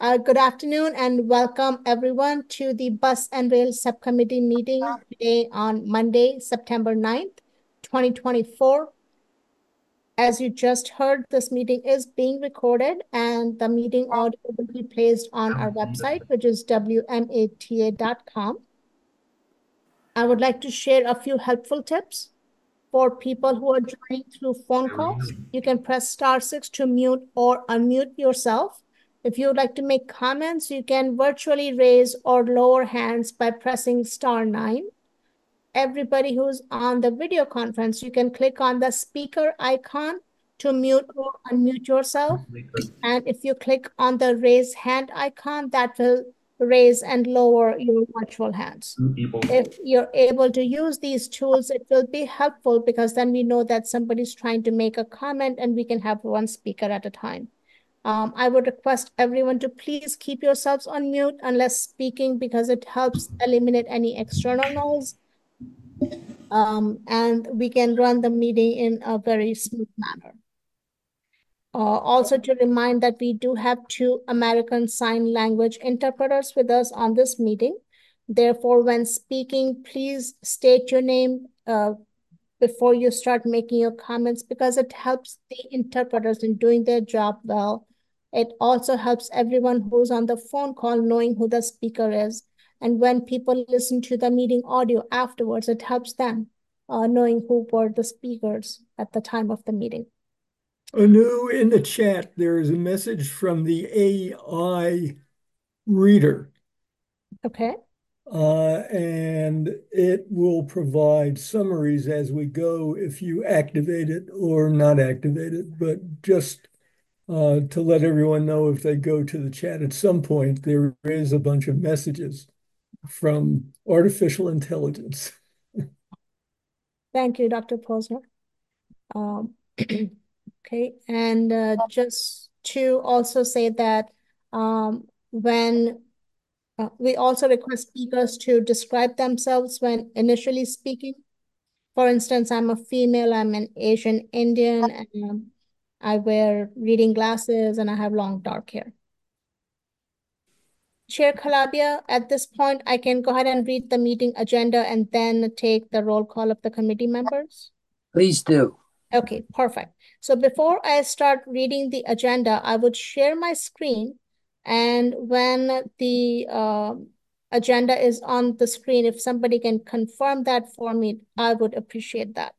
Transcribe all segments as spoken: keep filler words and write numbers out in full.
Uh, good afternoon and welcome everyone to the Bus and Rail Subcommittee meeting today on Monday, September ninth, twenty twenty-four. As you just heard, this meeting is being recorded and the meeting audio will be placed on our website, which is W M A T A dot com. I would like to share a few helpful tips for people who are joining through phone calls. You can press star six to mute or unmute yourself. If you would like to make comments, you can virtually raise or lower hands by pressing star nine. Everybody who's on the video conference, you can click on the speaker icon to mute or unmute yourself. And if you click on the raise hand icon, that will raise and lower your virtual hands. If you're able to use these tools, it will be helpful because then we know that somebody's trying to make a comment and we can have one speaker at a time. Um, I would request everyone to please keep yourselves on mute unless speaking because it helps eliminate any external noise. Um, and we can run the meeting in a very smooth manner. Uh, also to remind that we do have two American Sign Language interpreters with us on this meeting. Therefore, when speaking, please state your name uh, before you start making your comments because it helps the interpreters in doing their job well. It also helps everyone who's on the phone call knowing who the speaker is. And when people listen to the meeting audio afterwards, it helps them uh, knowing who were the speakers at the time of the meeting. Anu, in the chat, there is a message from the A I reader, Okay. uh, and it will provide summaries as we go if you activate it or not activate it. But just uh, to let everyone know, if they go to the chat at some point, there is a bunch of messages from artificial intelligence. Thank you, Doctor Posner. Um, okay, and uh, just to also say that um, when uh, we also request speakers to describe themselves when initially speaking. For instance, I'm a female, I'm an Asian Indian, and um, I wear reading glasses and I have long dark hair. Chair Calabia, at this point, I can go ahead and read the meeting agenda and then take the roll call of the committee members. Please do. Okay, perfect. So before I start reading the agenda, I would share my screen. And when the uh, agenda is on the screen, if somebody can confirm that for me, I would appreciate that.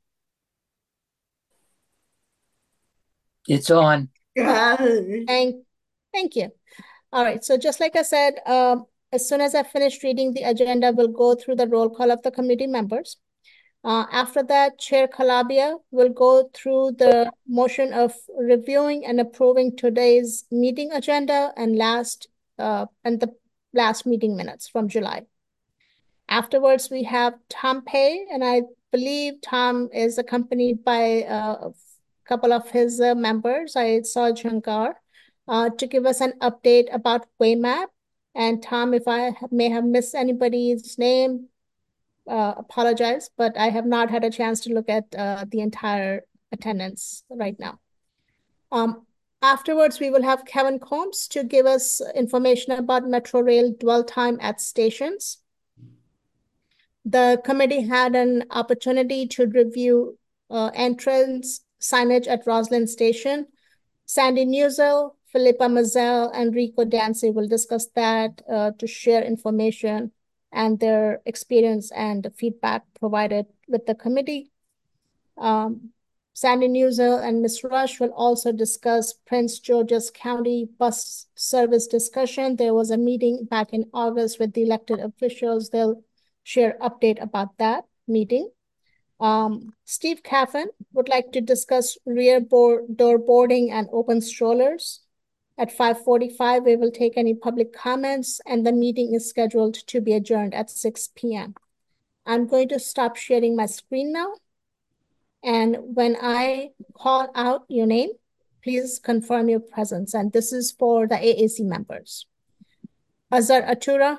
It's on. Thank, thank you. All right, so just like I said, um, as soon as I finish reading the agenda, we'll go through the roll call of the committee members. Uh, after that, Chair Calabia will go through the motion of reviewing and approving today's meeting agenda and last uh, and the last meeting minutes from July. Afterwards, we have Tom Pei, and I believe Tom is accompanied by uh, a couple of his uh, members. I saw Jankar uh, to give us an update about Waymap. And Tom, if I may have missed anybody's name, uh, apologize, but I have not had a chance to look at uh, the entire attendance right now. Um, afterwards, we will have Kevin Combs to give us information about Metro Rail dwell time at stations. The committee had an opportunity to review uh, entrance signage at Roslyn Station. Sandy Newsel, Philippa Mazel, and Rico Dancy will discuss that uh, to share information and their experience and feedback provided with the committee. Um, Sandy Newsel and Miz Rush will also discuss Prince George's County bus service discussion. There was a meeting back in August with the elected officials. They'll share update about that meeting. Um, Steve Caffin would like to discuss rear board, door boarding and open strollers. At five forty-five, we will take any public comments and the meeting is scheduled to be adjourned at six p m I'm going to stop sharing my screen now. And when I call out your name, please confirm your presence. And this is for the A A C members. Azar Atura,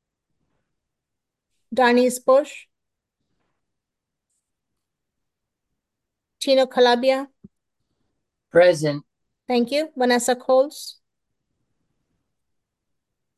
Darnis Bush, Tino Calabia. Present. Thank you. Vanessa Coles.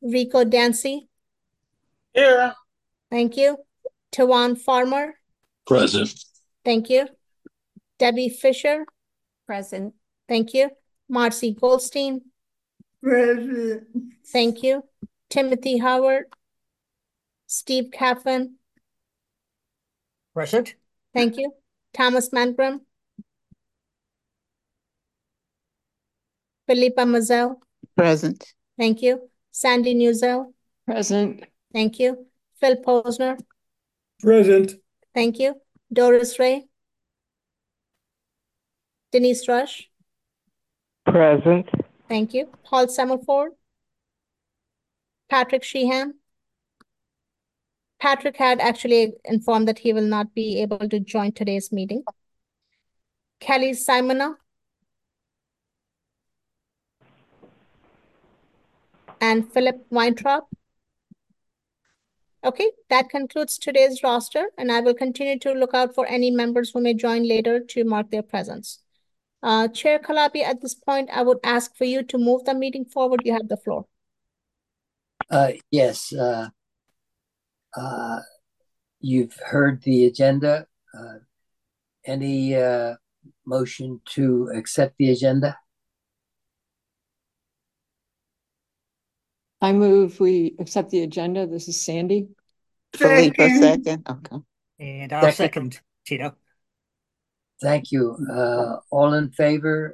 Rico Dancy. Here. Thank you. Tawan Farmer. Present. Thank you. Debbie Fisher. Present. Thank you. Marcy Goldstein. Present. Thank you. Timothy Howard. Steve Caffin. Present. Thank you. Thomas Mangrum. Philippa Mazel. Present. Thank you. Sandy Newzel. Present. Thank you. Phil Posner. Present. Thank you. Doris Ray. Denise Rush. Present. Thank you. Paul Summerford. Patrick Sheehan. Patrick had actually informed that he will not be able to join today's meeting. Kelly Simona. And Philip Weintraub. Okay, that concludes today's roster, and I will continue to look out for any members who may join later to mark their presence. Uh, Chair Kalabi, at this point, I would ask for you to move the meeting forward. You have the floor. Uh, yes, uh, uh, you've heard the agenda. Uh, any uh, motion to accept the agenda? I move we accept the agenda. This is Sandy. Philippa, second. Okay. And I'll Second. second, Tito. Thank you. Uh, all in favor?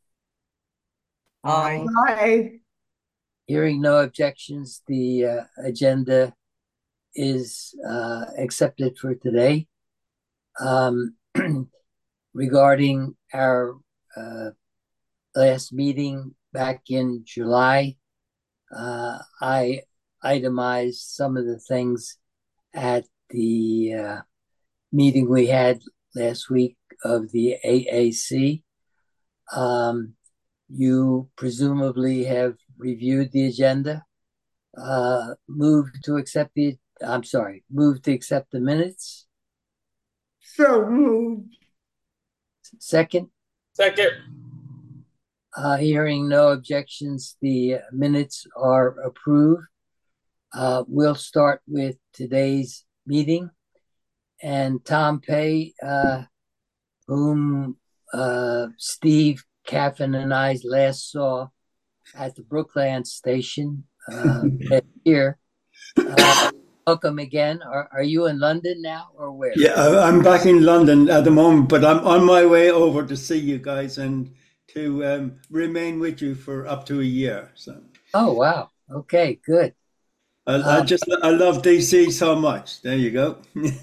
Aye. Aye. Hearing no objections, the uh, agenda is uh, accepted for today. Um, regarding our uh, last meeting back in July, uh, I itemized some of the things at the uh, meeting we had last week of the A A C. Um, you presumably have reviewed the agenda. Uh, move to accept the, I'm sorry, move to accept the minutes. So moved. Second, Second. uh, hearing no objections, the minutes are approved. Uh, we'll start with today's meeting. And Tom Pay, uh, whom uh, Steve Caffin and I last saw at the Brookland station uh, here. Uh, welcome again. Are, are you in London now or where? Yeah, I- I'm back in London at the moment, but I'm on my way over to see you guys and to um, remain with you for up to a year. So Oh, wow. Okay, good. I, I Um, just I love D C so much. There you go.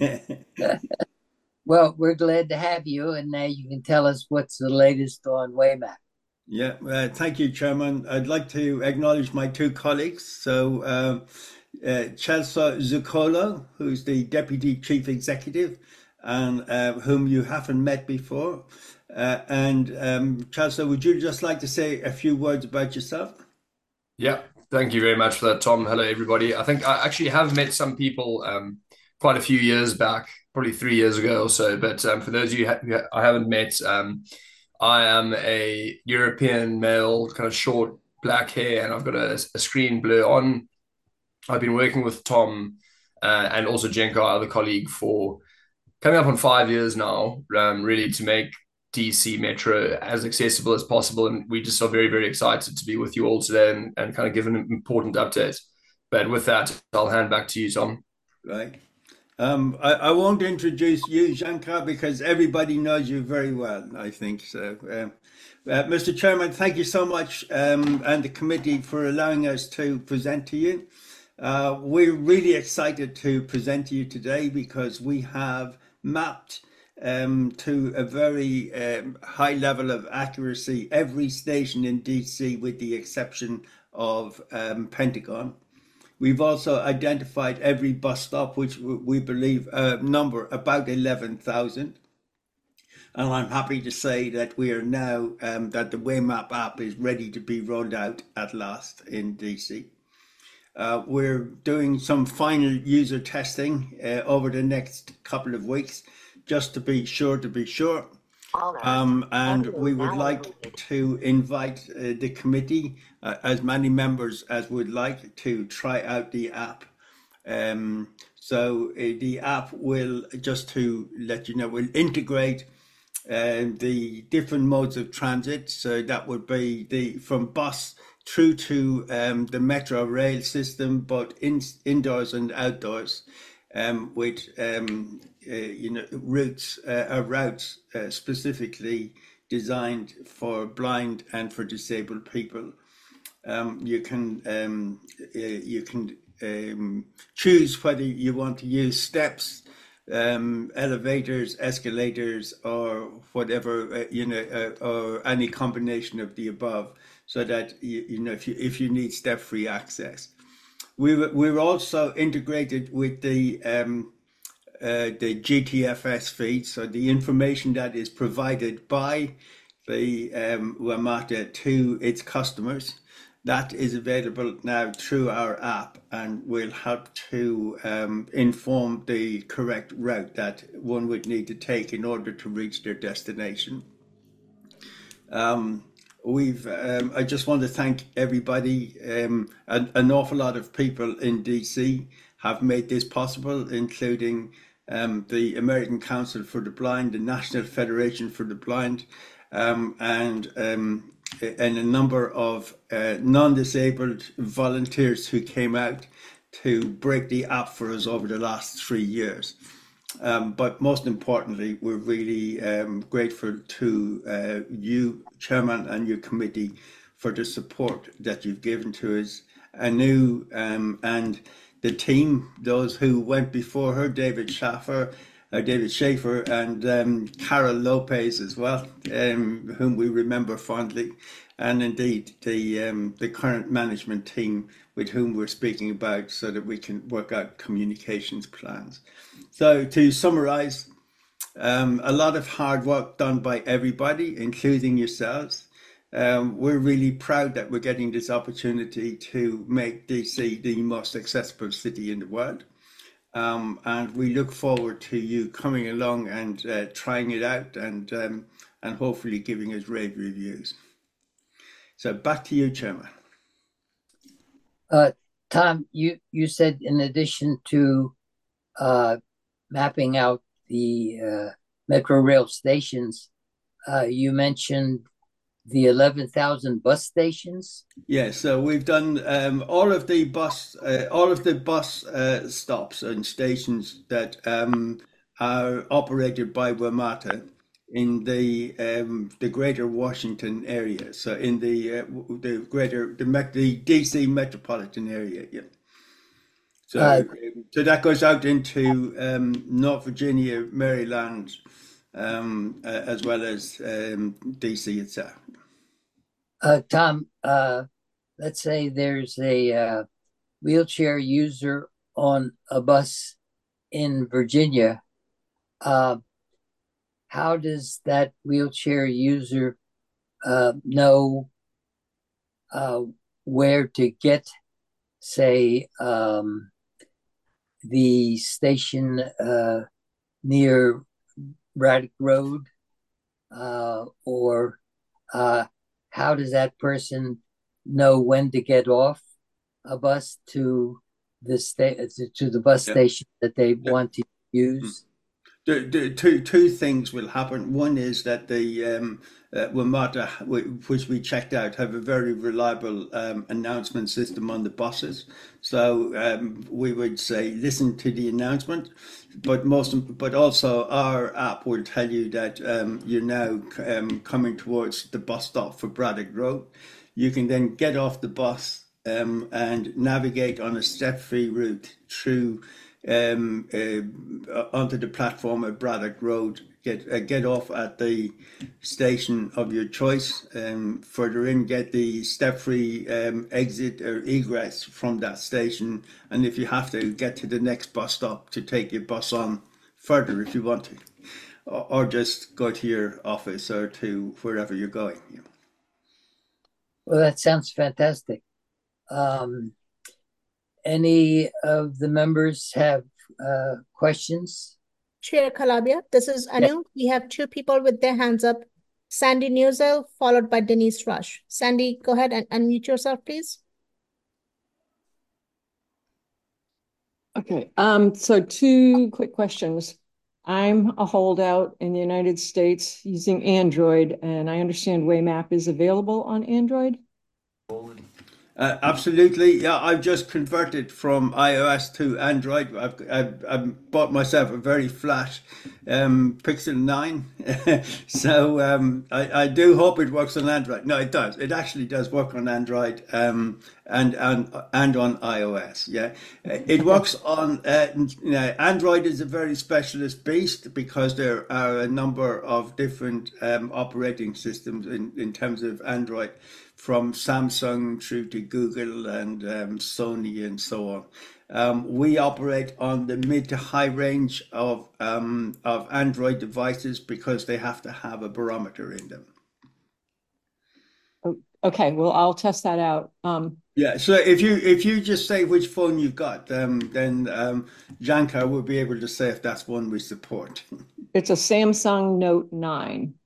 Well, we're glad to have you, and now you can tell us what's the latest on Waymack. Yeah, uh, thank you, Chairman. I'd like to acknowledge my two colleagues. So, um, uh, Chelsea Zuccolo, who's the Deputy Chief Executive, and uh, whom you haven't met before. Uh, and um, Chelsea, would you just like to say a few words about yourself? Yeah, thank you very much for that, Tom. Hello, everybody. I think I actually have met some people um, quite a few years back, probably three years ago or so. But um, for those of you who I haven't met, um, I am a European male, kind of short black hair, and I've got a, a screen blur on. I've been working with Tom uh, and also Jenko, our other colleague, for coming up on five years now, um, really to make D C Metro as accessible as possible. And we just are very, very excited to be with you all today and, and kind of give an important update. But with that, I'll hand back to you, Tom. Right. Um, I, I won't introduce you, Shankar, because everybody knows you very well, I think. So, um, uh, Mister Chairman, thank you so much, um, and the committee for allowing us to present to you. Uh, we're really excited to present to you today because we have mapped um, to a very um, high level of accuracy every station in D C with the exception of um, Pentagon. We've also identified every bus stop, which we believe uh, number about eleven thousand. And I'm happy to say that we are now, um, that the Waymap app is ready to be rolled out at last in D C. Uh, we're doing some final user testing uh, over the next couple of weeks, just to be sure to be sure. Um, and we would like to invite uh, the committee, uh, as many members as would like, to try out the app. Um, so uh, the app will, just to let you know, will integrate uh, the different modes of transit. So that would be the from bus through to um, the metro rail system, both in, indoors and outdoors, um, with um, uh, you know routes uh, or routes uh, specifically designed for blind and for disabled people. Um, you can um, uh, you can um, choose whether you want to use steps, um, elevators, escalators, or whatever, uh, you know, uh, or any combination of the above, so that you, you know if you if you need step-free access. We were, we were also integrated with the um, uh, the G T F S feed, so the information that is provided by the um, WMATA to its customers. That is available now through our app and will help to um, inform the correct route that one would need to take in order to reach their destination. Um, we've. Um, I just want to thank everybody. Um, an, an awful lot of people in D C have made this possible, including um, the American Council for the Blind, the National Federation for the Blind, um, and um, and a number of uh, non-disabled volunteers who came out to break the app for us over the last three years. Um, but most importantly, we're really um, grateful to uh, you, Chairman, and your committee for the support that you've given to us. Anu um, and the team, those who went before her, David Schaffer, uh, David Schaefer, and um, Carol Lopez as well, um, whom we remember fondly, and indeed the um, the current management team with whom we're speaking about, so that we can work out communications plans. So to summarize, um, a lot of hard work done by everybody, including yourselves. Um, we're really proud that we're getting this opportunity to make D C the most accessible city in the world. Um, and we look forward to you coming along and uh, trying it out and um, and hopefully giving us rave reviews. So back to you, Chairman. Uh, Tom, you, you said in addition to uh, mapping out the uh, Metro Rail stations, uh, you mentioned the eleven thousand bus stations. Yeah, so we've done um, all of the bus, uh, all of the bus uh, stops and stations that um, are operated by WMATA in the um, the Greater Washington area. So in the uh, the greater the the D C metropolitan area. Yeah. So Uh, so that goes out into um, North Virginia, Maryland, um, uh, as well as um, D C itself. Uh, Tom, uh, let's say there's a uh, wheelchair user on a bus in Virginia. Uh, how does that wheelchair user uh, know uh, where to get, say, um, the station uh, near Braddock Road, uh, or uh, how does that person know when to get off a bus to the sta- to the bus Yeah. station that they Yeah. want to use? The, the two two things will happen. One is that the um, uh, WMATA, which we checked out, have a very reliable um, announcement system on the buses. So um, we would say listen to the announcement, but most but also our app will tell you that um, you're now um, coming towards the bus stop for Braddock Road. You can then get off the bus um, and navigate on a step-free route through um, uh, onto the platform at Braddock Road. Get uh, get off at the station of your choice. Um, further in, get the step-free um, exit or egress from that station. And if you have to, get to the next bus stop to take your bus on further if you want to, or, or just go to your office or to wherever you're going. Yeah. Well, that sounds fantastic. Um, any of the members have uh, questions? Chair Calabria. This is Anu. We have two people with their hands up. Sandy Newsel, followed by Denise Rush. Sandy, go ahead and unmute yourself, please. Okay, um, so two quick questions. I'm a holdout in the United States using Android, and I understand Waymap is available on Android. Uh, absolutely, yeah. I've just converted from iOS to Android. I've, I've, I've bought myself a very flat um, Pixel nine, so um, I, I do hope it works on Android. No, it does. It actually does work on Android um, and and and on iOS. Yeah, it works on. Uh, you know, Android is a very specialist beast because there are a number of different um, operating systems in in terms of Android, from Samsung through to Google and um, Sony and so on. Um, we operate on the mid to high range of um, of Android devices because they have to have a barometer in them. Okay, well, I'll test that out. Um, yeah, so if you if you just say which phone you've got, um, then um, Janka will be able to say if that's one we support. It's a Samsung Note nine.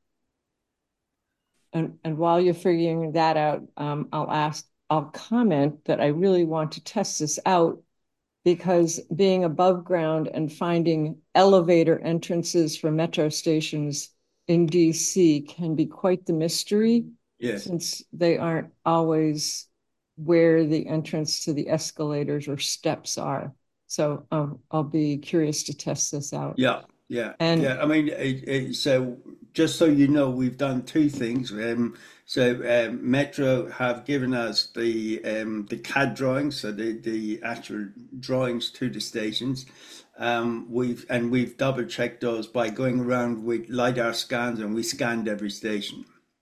And, and while you're figuring that out, um, I'll ask, I'll comment that I really want to test this out because being above ground and finding elevator entrances for metro stations in D C can be quite the mystery. Yes. Since they aren't always where the entrance to the escalators or steps are. So um, I'll be curious to test this out. Yeah, yeah, and yeah. I mean, it, it, so just so you know, we've done two things. Um, so um, Metro have given us the um, the C A D drawings, so the, the actual drawings to the stations. Um, we've and we've double checked those by going around with LiDAR scans, and we scanned every station.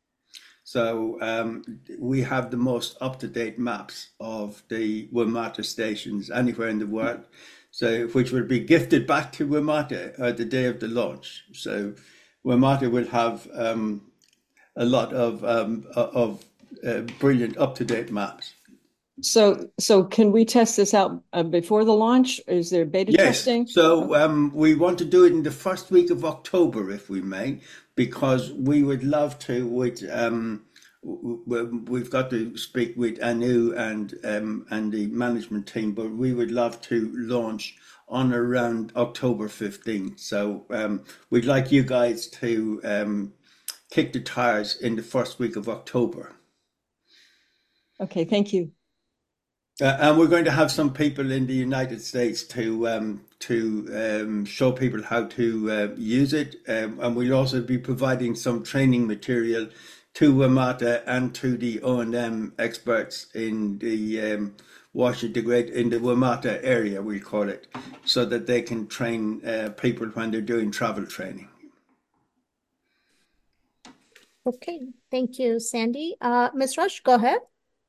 So um, we have the most up-to-date maps of the WMATA stations anywhere in the world, so which will be gifted back to WMATA at the day of the launch. So WMATA will have um, a lot of um, of uh, brilliant up-to-date maps. So, so can we test this out uh, before the launch? Is there beta yes. testing? So um, we want to do it in the first week of October, if we may, because we would love to. With um, we've got to speak with Anu and um, and the management team, but we would love to launch on around October fifteenth. So um, we'd like you guys to um, kick the tires in the first week of October. Okay, thank you. Uh, and we're going to have some people in the United States to um, to um, show people how to uh, use it, um, and we'll also be providing some training material to WMATA and to the O and M experts in the um, Washington Great in the WMATA area, we call it, so that they can train uh, people when they're doing travel training. Okay, thank you, Sandy. Uh, Miz Rush, go ahead.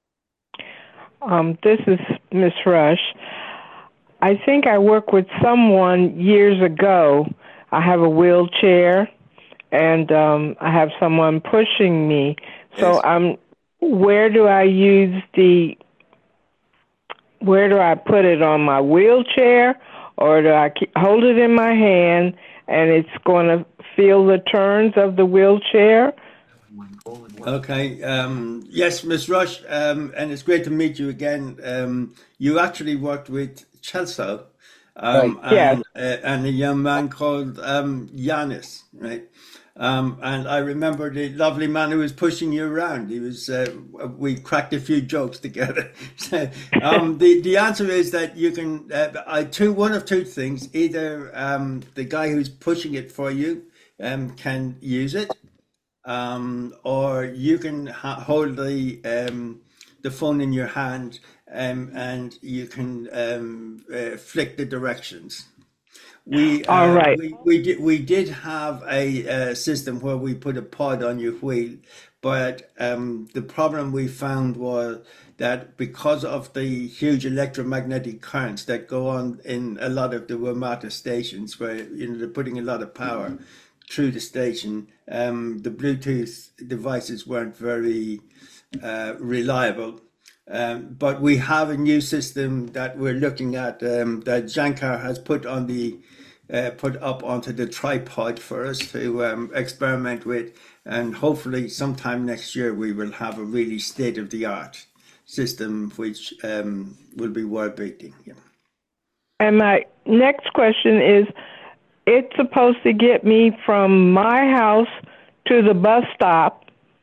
Um, this is Miss Rush. I think I worked with someone years ago. I have a wheelchair, and um, I have someone pushing me. So Yes. I'm. Where do I use the? Where do I put it on my wheelchair, or do I keep, hold it in my hand and it's going to feel the turns of the wheelchair? Okay. Um, yes, Miss Rush, um, and it's great to meet you again. Um, you actually worked with Chelsea, um, Right. Yes. and, uh, and a young man called um, Yanis, right? Um, and I remember the lovely man who was pushing you around. He was. Uh, we cracked a few jokes together. So, um, the the answer is that you can. Uh, I two one of two things. Either um, the guy who's pushing it for you um, can use it. Um, or you can ha- hold the um, the phone in your hand um, and you can um, uh, flick the directions. We uh, All right. we we did we did have a uh, system where we put a pod on your wheel, but um, the problem we found was that because of the huge electromagnetic currents that go on in a lot of the WMATA stations, where you know they're putting a lot of power through the station, um, the Bluetooth devices weren't very uh, reliable. Um, but we have a new system that we're looking at um, that Jankar has put on the uh, put up onto the tripod for us to um, experiment with. And hopefully sometime next year we will have a really state-of-the-art system which um, will be world-beating. Yeah. And my next question is, it's supposed to get me from my house to the bus stop.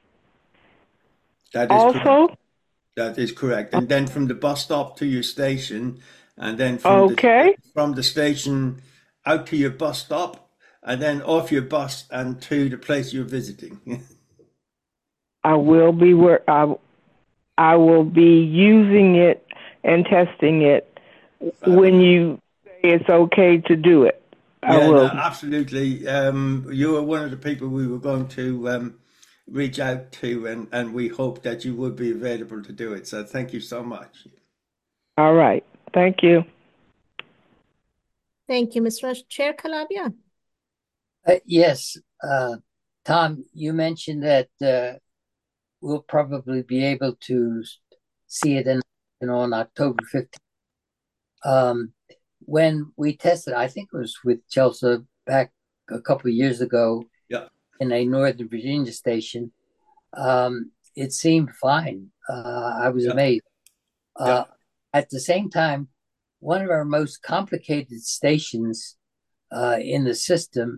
That is also? Correct. That is correct. And then from the bus stop to your station, and then from, okay. the, from the station out to your bus stop, and then off your bus and to the place you're visiting. I will be where I, I will be using it and testing it um, when you say it's okay to do it. I yeah, will. No, absolutely. Um, you were one of the people we were going to um, reach out to, and, and we hope that you would be available to do it. So thank you so much. All right. Thank you. Thank you, Mister Rush. Chair Calabria. Uh, yes, uh, Tom, you mentioned that uh, we'll probably be able to see it in, you know, on October fifteenth. Um, when we tested, I think it was with Chelsea back a couple of years ago yeah. in a Northern Virginia station, um, it seemed fine. Uh, I was yeah. amazed. Uh, yeah. At the same time, one of our most complicated stations uh, in the system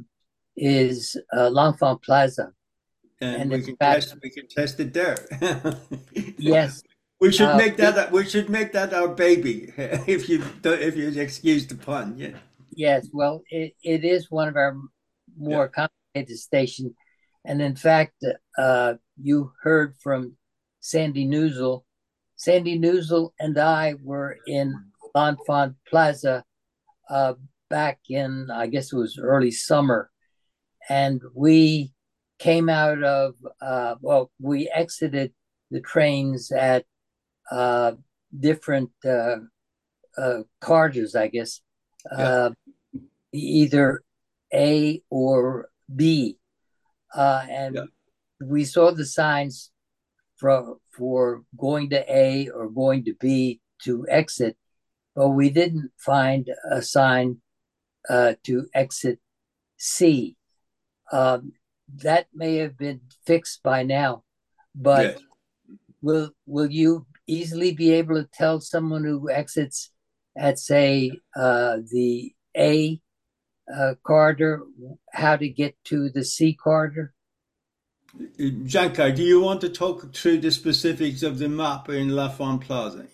is uh, L'Enfant Plaza. And, and we can fact, test we can test it there. Yes. We should uh, make that we should make that our baby, if you if you excuse the pun. Yeah. Yes, well, it, it is one of our more yeah. complicated stations. And in fact, uh, you heard from Sandy Newsel. Sandy Newsel and I were in L'Enfant Plaza uh, back in, I guess it was early summer. And we came out of, uh, well, we exited the trains at uh, different uh, uh, corridors, I guess, yeah. uh, either A or B. Uh, and yeah. we saw the signs for, for going to A or going to B to exit, but we didn't find a sign uh, to exit C. Um, that may have been fixed by now, but yes. will will you easily be able to tell someone who exits at, say, uh, the A uh, corridor how to get to the C corridor? Giancarlo, do you want to talk through the specifics of the map in L'Enfant Plaza?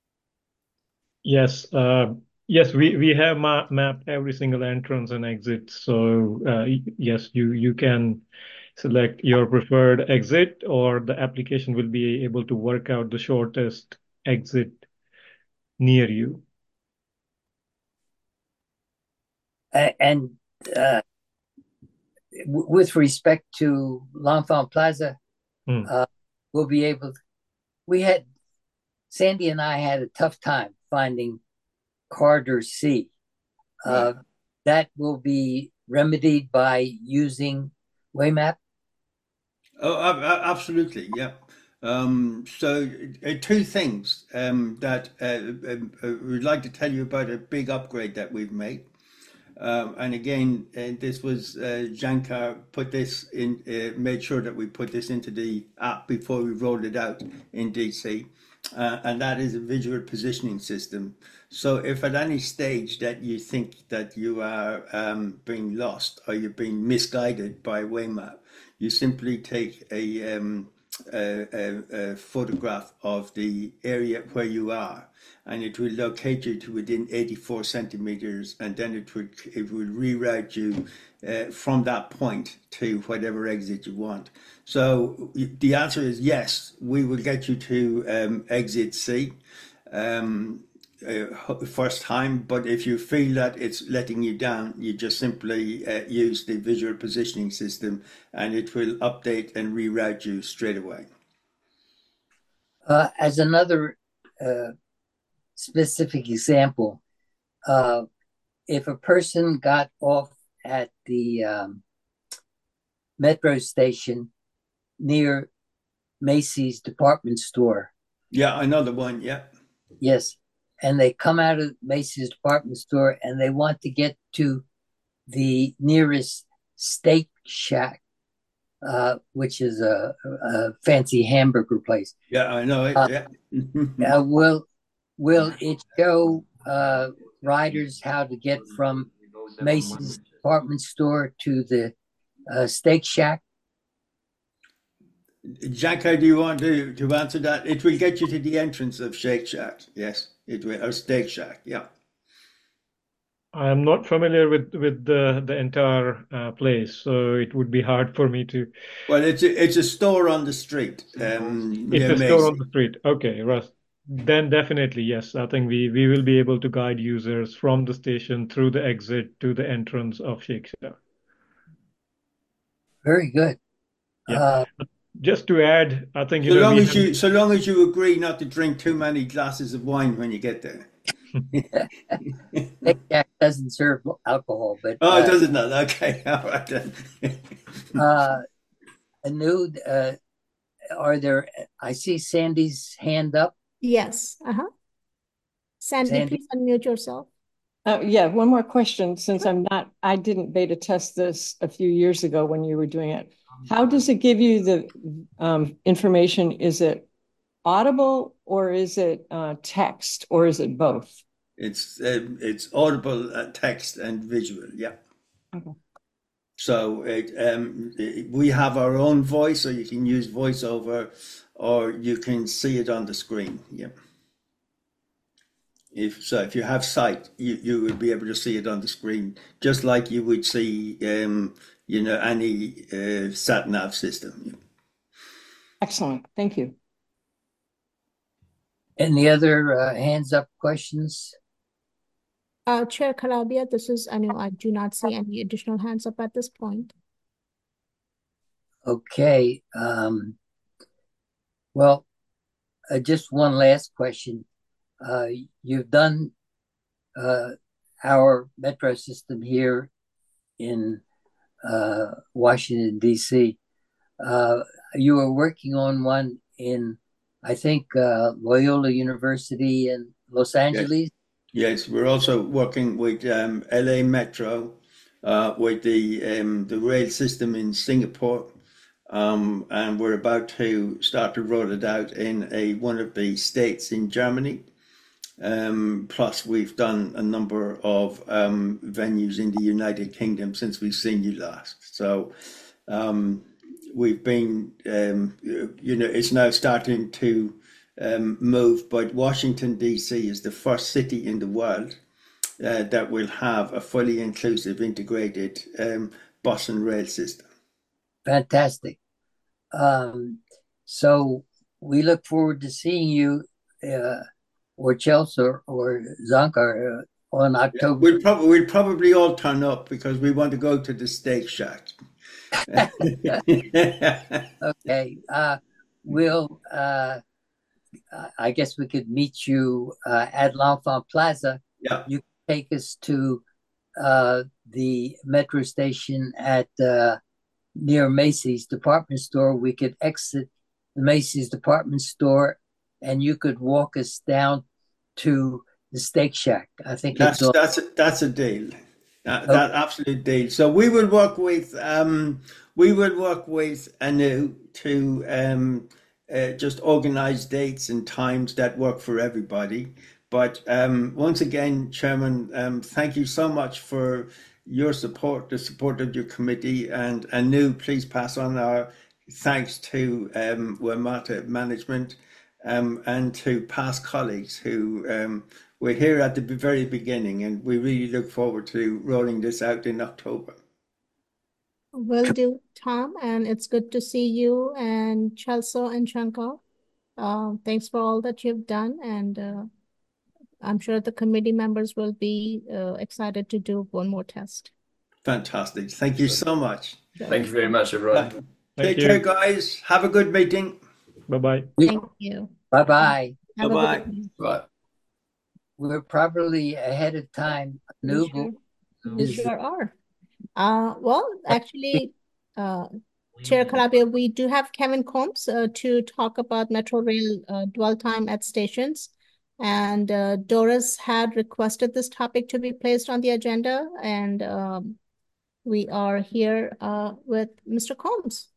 Yes. Uh, yes, we, we have ma mapped every single entrance and exit. So uh, yes, you, you can select your preferred exit, or the application will be able to work out the shortest exit near you. Uh, and uh, with respect to L'Enfant Plaza, hmm. uh, we'll be able to, we had, Sandy and I had a tough time finding corridor C. Uh, right. That will be remedied by using Waymap? Oh, absolutely, yeah. Um, so uh, two things um, that uh, uh, we'd like to tell you about a big upgrade that we've made. Um, and again, uh, this was uh, Giancarlo put this in, uh, made sure that we put this into the app before we rolled it out in D C. Uh, and that is a visual positioning system. So if at any stage that you think that you are um, being lost or you're being misguided by Waymap, you simply take a, um, a, a, a photograph of the area where you are, and it will locate you to within eighty-four centimeters, and then it would it will reroute you uh, from that point to whatever exit you want. So the answer is yes, we will get you to um, exit C um, uh, first time, but if you feel that it's letting you down, you just simply uh, use the visual positioning system, and it will update and reroute you straight away. Uh, as another uh, specific example, uh, if a person got off at the um, metro station near Macy's department store. Yeah, another one, yeah. Yes, and they come out of Macy's department store and they want to get to the nearest Steak Shack, uh, which is a, a fancy hamburger place. Yeah, I know it. Uh, yeah. uh, will will it show uh, riders how to get from Macy's department store to the uh, Steak Shack? Jacko, do you want to, to answer that? It will get you to the entrance of Shake Shack. Yes, it will, or Steak Shack. Yeah. I'm not familiar with with the the entire uh, place, so it would be hard for me to. Well, it's a, it's a store on the street. Um, It's near a store on Macy. the street. Okay, Russ. Then definitely, yes. I think we we will be able to guide users from the station through the exit to the entrance of Shake Shack. Very good. Yeah. Uh, Just to add, I think you So know long we as have, you, so long as you agree not to drink too many glasses of wine when you get there. Steak Shack doesn't serve alcohol, but Oh, it uh, doesn't know. Okay, all right then. uh, Anu, uh, are there? I see Sandy's hand up. Yes. Uh-huh. Sandy, Sandy, please unmute yourself. Uh, yeah, one more question, since I'm not, I didn't beta test this a few years ago when you were doing it. How does it give you the um, information? Is it audible or is it uh, text or is it both? It's um, it's audible uh, text and visual. Yeah. Okay. So it, um, it- we have our own voice, or you can use voiceover, or you can see it on the screen. Yeah. If so, if you have sight, you, you would be able to see it on the screen, just like you would see, um, you know, any uh, sat nav system. Excellent. Thank you. any other uh, hands up questions? Uh, Chair Calabia, this is Anu. I do not see any additional hands up at this point. Okay. Um, well, uh, just one last question. Uh, you've done uh, our metro system here in uh, Washington, D C. Uh, you were working on one in, I think, uh, Loyola University in Los Angeles. Yes, we're also working with um, L A Metro, uh, with the um, the rail system in Singapore, um, and we're about to start to roll it out in a one of the states in Germany. Um, plus, we've done a number of um, venues in the United Kingdom since we've seen you last. So um, we've been, um, you know, it's now starting to um, move, but Washington, D C is the first city in the world uh, that will have a fully inclusive, integrated um, bus and rail system. Fantastic. Um, so we look forward to seeing you, uh, or Chelsea or, or Zanka uh, on October. We'll probably we'll probably all turn up because we want to go to the Steak Shack. Okay. Uh, we'll, uh, I guess we could meet you uh, at L'Enfant Plaza. Yeah. You can take us to uh, the metro station at uh, near Macy's department store. We could exit the Macy's department store and you could walk us down to the Steak Shack. I think that's it's on. that's a, that's a deal. That, Okay. that absolute deal. So we will work with um we will work with Anu to um uh, just organize dates and times that work for everybody. But um once again, Chairman, um thank you so much for your support, the support of your committee, and Anu, please pass on our thanks to um WMATA management. Um, and to past colleagues who um, were here at the very beginning, and we really look forward to rolling this out in October. Will do, Tom, and it's good to see you and Chelsea and Shankar. Um, thanks for all that you've done, and uh, I'm sure the committee members will be uh, excited to do one more test. Fantastic. Thank you so much. Thank you very much, everyone. Take you. care, guys. Have a good meeting. Bye-bye. Thank you. Bye-bye. Have a Bye-bye. good evening. Right. We're probably ahead of time. We Anu, sure, we is- sure are. Uh, well, actually, uh, Chair Calabia, we do have Kevin Combs uh, to talk about Metro Rail uh, dwell time at stations. And uh, Doris had requested this topic to be placed on the agenda, and um, we are here uh, with Mister Combs.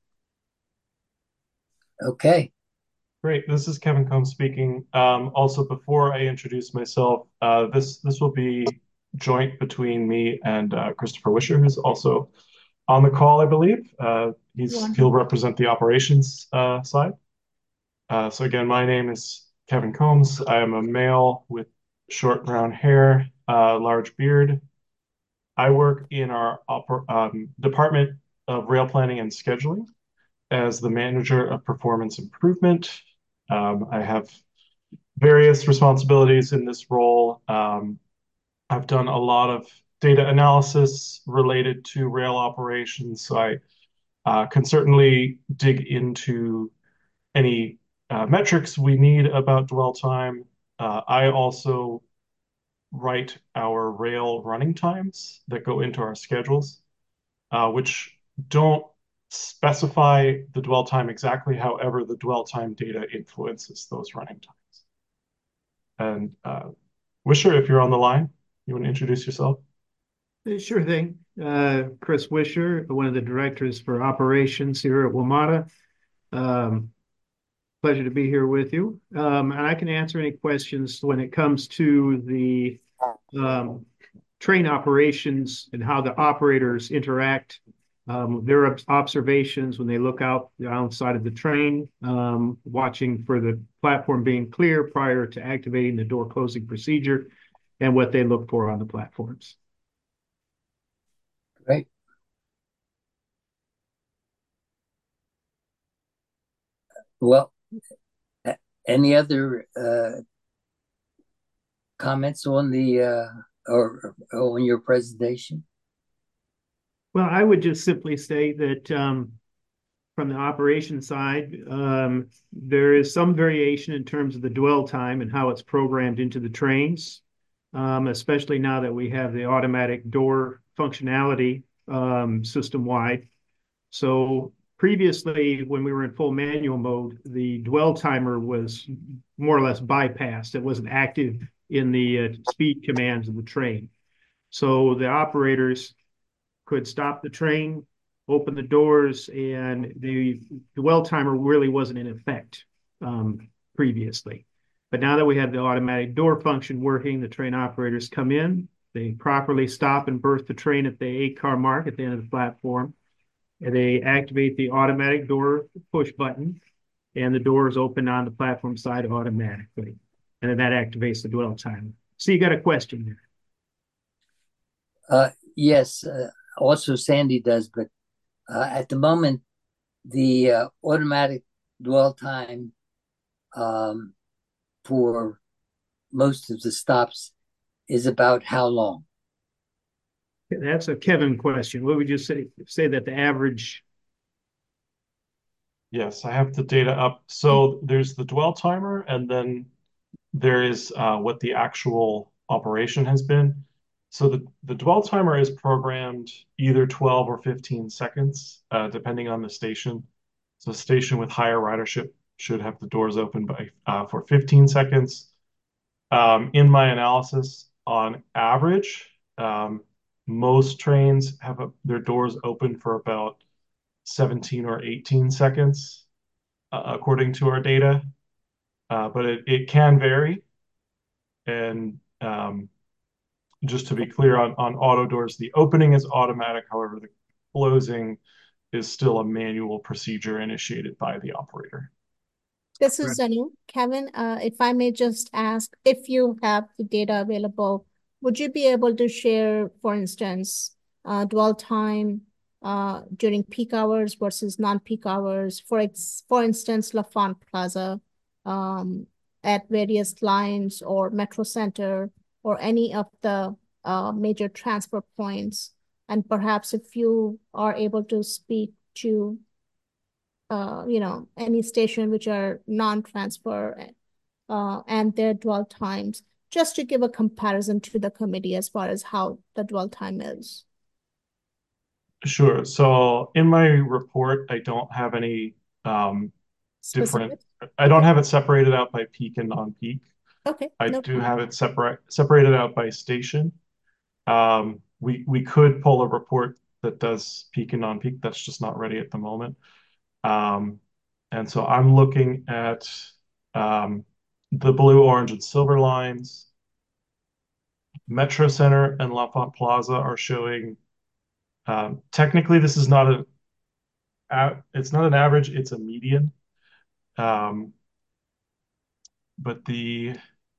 Okay. Great. This is Kevin Combs speaking. Um, also, before I introduce myself, uh, this this will be joint between me and uh, Christopher Wisher, who's also on the call, I believe. Uh, he's Wonderful. he'll represent the operations uh, side. Uh, so again, my name is Kevin Combs. I am a male with short brown hair, uh, large beard. I work in our oper um, Department of Rail Planning and Scheduling as the manager of performance improvement. Um, I have various responsibilities in this role. Um, I've done a lot of data analysis related to rail operations, so I uh, can certainly dig into any uh, metrics we need about dwell time. Uh, I also write our rail running times that go into our schedules, uh, which don't specify the dwell time exactly. However, the dwell time data influences those running times. And uh, Wisher, if you're on the line, you want to introduce yourself? Sure thing. Uh, Chris Wisher, one of the directors for operations here at WMATA. Um, pleasure to be here with you. Um, and I can answer any questions when it comes to the um, train operations and how the operators interact. Um, their observations when they look out the outside of the train, um, watching for the platform being clear prior to activating the door closing procedure, and what they look for on the platforms. Great. Well, any other uh, comments on the uh, or, or on your presentation? Well, I would just simply say that um, from the operation side, um, there is some variation in terms of the dwell time and how it's programmed into the trains, um, especially now that we have the automatic door functionality um, system-wide. So previously, when we were in full manual mode, the dwell timer was more or less bypassed. It wasn't active in the uh, speed commands of the train. So the operators could stop the train, open the doors, and the dwell timer really wasn't in effect um, previously. But now that we have the automatic door function working, the train operators come in, they properly stop and berth the train at the eight car mark at the end of the platform, and they activate the automatic door push button, and the doors open on the platform side automatically. And then that activates the dwell timer. So you got a question there. Uh, yes, uh, also Sandy does, but uh, at the moment, the uh, automatic dwell time um, for most of the stops is about how long? That's a Kevin question. What would you say? Say that the average. Yes, I have the data up. So there's the dwell timer, and then there is uh, what the actual operation has been. So the, the dwell timer is programmed either twelve or fifteen seconds, uh, depending on the station. So a station with higher ridership should have the doors open by uh, for fifteen seconds. Um, in my analysis, on average, um, most trains have a, their doors open for about seventeen or eighteen seconds, uh, according to our data. Uh, but it, it can vary. And um, just to be clear on, on auto doors, the opening is automatic. However, the closing is still a manual procedure initiated by the operator. This is Zanu. Kevin, uh, if I may just ask, if you have the data available, would you be able to share, for instance, uh, dwell time uh, during peak hours versus non-peak hours? For ex for instance, L'Enfant Plaza um, at various lines or Metro Center or any of the uh, major transfer points. And perhaps if you are able to speak to Uh, you know, any station which are non-transfer uh, and their dwell times, just to give a comparison to the committee as far as how the dwell time is. Sure. So in my report, I don't have any um, different, I don't have it separated out by peak and non-peak. Okay. I no do problem. have it separate separated out by station. Um, we we could pull a report that does peak and non-peak. That's just not ready at the moment. Um, and so I'm looking at um, the blue, orange, and silver lines. Metro Center and L'Enfant Plaza are showing. Um, technically, this is not a. It's not an average. It's a median. Um, but the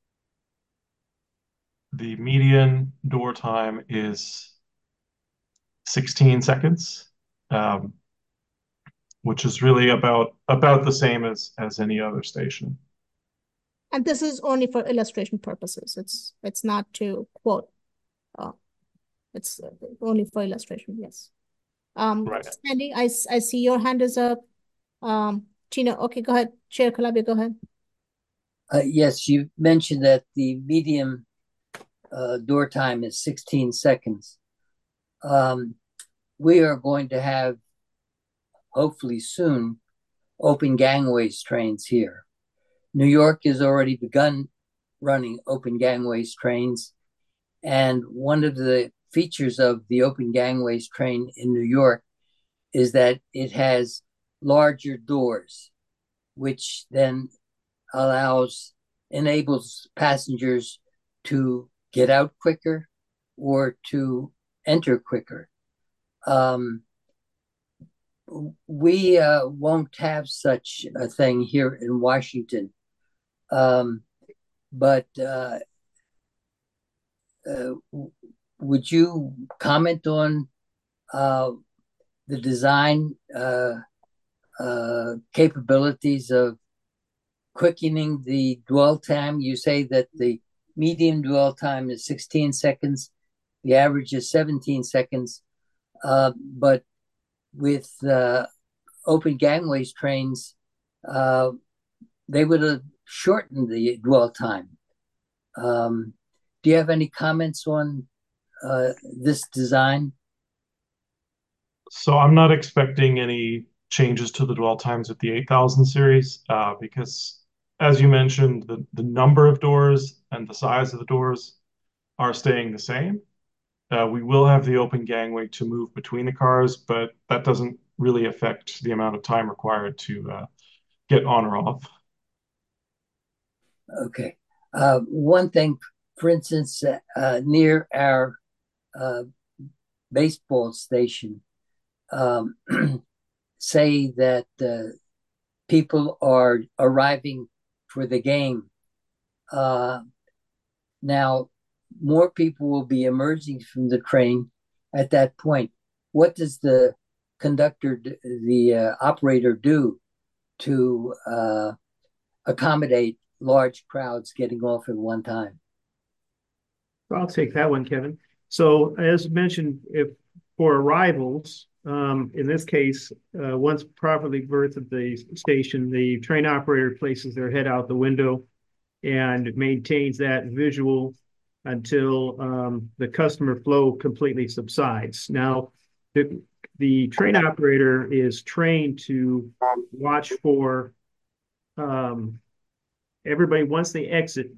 the median door time is sixteen seconds, um, which is really about about the same as as any other station. And this is only for illustration purposes. It's it's not to quote. Uh, it's only for illustration. Yes. Um, right. Sandy, I, I see your hand is up. Um, Tina, okay, go ahead. Chair Calabi, go ahead. Uh, yes, you mentioned that the medium uh, door time is sixteen seconds. Um, we are going to have, hopefully soon, open gangways trains here. New York has already begun running open gangways trains. And one of the features of the open gangways train in New York is that it has larger doors, which then allows, enables passengers to get out quicker or to enter quicker. Um, we uh, won't have such a thing here in Washington. Um, but uh, uh, would you comment on uh, the design uh, uh, capabilities of quickening the dwell time? You say that the median dwell time is sixteen seconds, the average is seventeen seconds, uh, but with uh, open gangways trains, uh, they would have shortened the dwell time. Um, do you have any comments on uh, this design? So I'm not expecting any changes to the dwell times with the eight thousand series uh, because, as you mentioned, the, the number of doors and the size of the doors are staying the same. Uh, we will have the open gangway to move between the cars, but that doesn't really affect the amount of time required to uh, get on or off. Okay. Uh, one thing, for instance, uh, near our uh, baseball station, um, say that uh, people are arriving for the game. Uh, now, more people will be emerging from the train at that point. What does the conductor, the uh, operator do to uh, accommodate large crowds getting off at one time? I'll take that one, Kevin. So as mentioned, if for arrivals, um, in this case, uh, once properly berthed at the station, the train operator places their head out the window and maintains that visual until um, the customer flow completely subsides. Now, the, the train operator is trained to watch for um, everybody once they exit.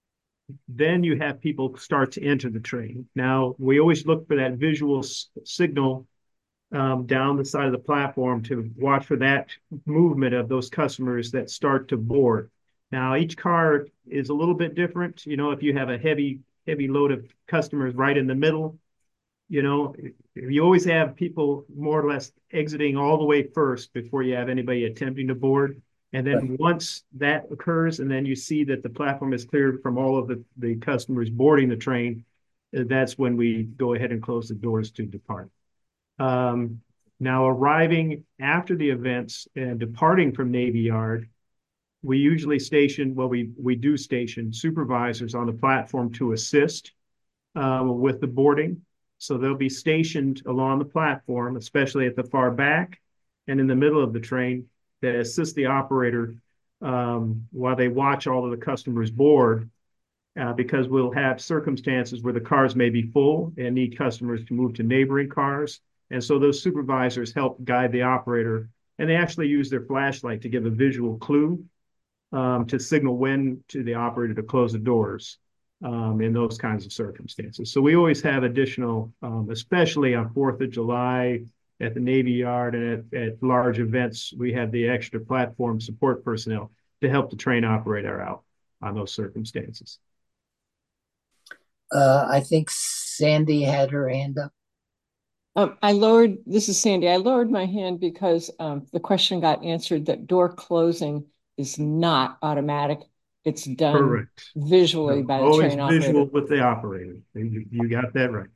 Then you have people start to enter the train. Now, we always look for that visual s- signal um, down the side of the platform to watch for that movement of those customers that start to board. Now, each car is a little bit different. You know, if you have a heavy, heavy load of customers right in the middle, you know, you always have people more or less exiting all the way first before you have anybody attempting to board. And then right. Once that occurs, and then you see that the platform is cleared from all of the, the customers boarding the train, that's when we go ahead and close the doors to depart. Um, now, arriving after the events and departing from Navy Yard, we usually station, well, we, we do station supervisors on the platform to assist uh, with the boarding. So they'll be stationed along the platform, especially at the far back and in the middle of the train, that assist the operator um, while they watch all of the customers board, uh, because we'll have circumstances where the cars may be full and need customers to move to neighboring cars. And so those supervisors help guide the operator, and they actually use their flashlight to give a visual clue um, to signal when to the operator to close the doors. um, in those kinds of circumstances. So we always have additional, um, especially on fourth of July, at the Navy Yard, and at, at large events, we have the extra platform support personnel to help the train operator out on those circumstances. Uh, I think Sandy had her hand up. Um, I lowered, this is Sandy, I lowered my hand because um, the question got answered that door closing is not automatic. It's done Correct. visually No, by the always train visual operator. with the operator. You, you got that right.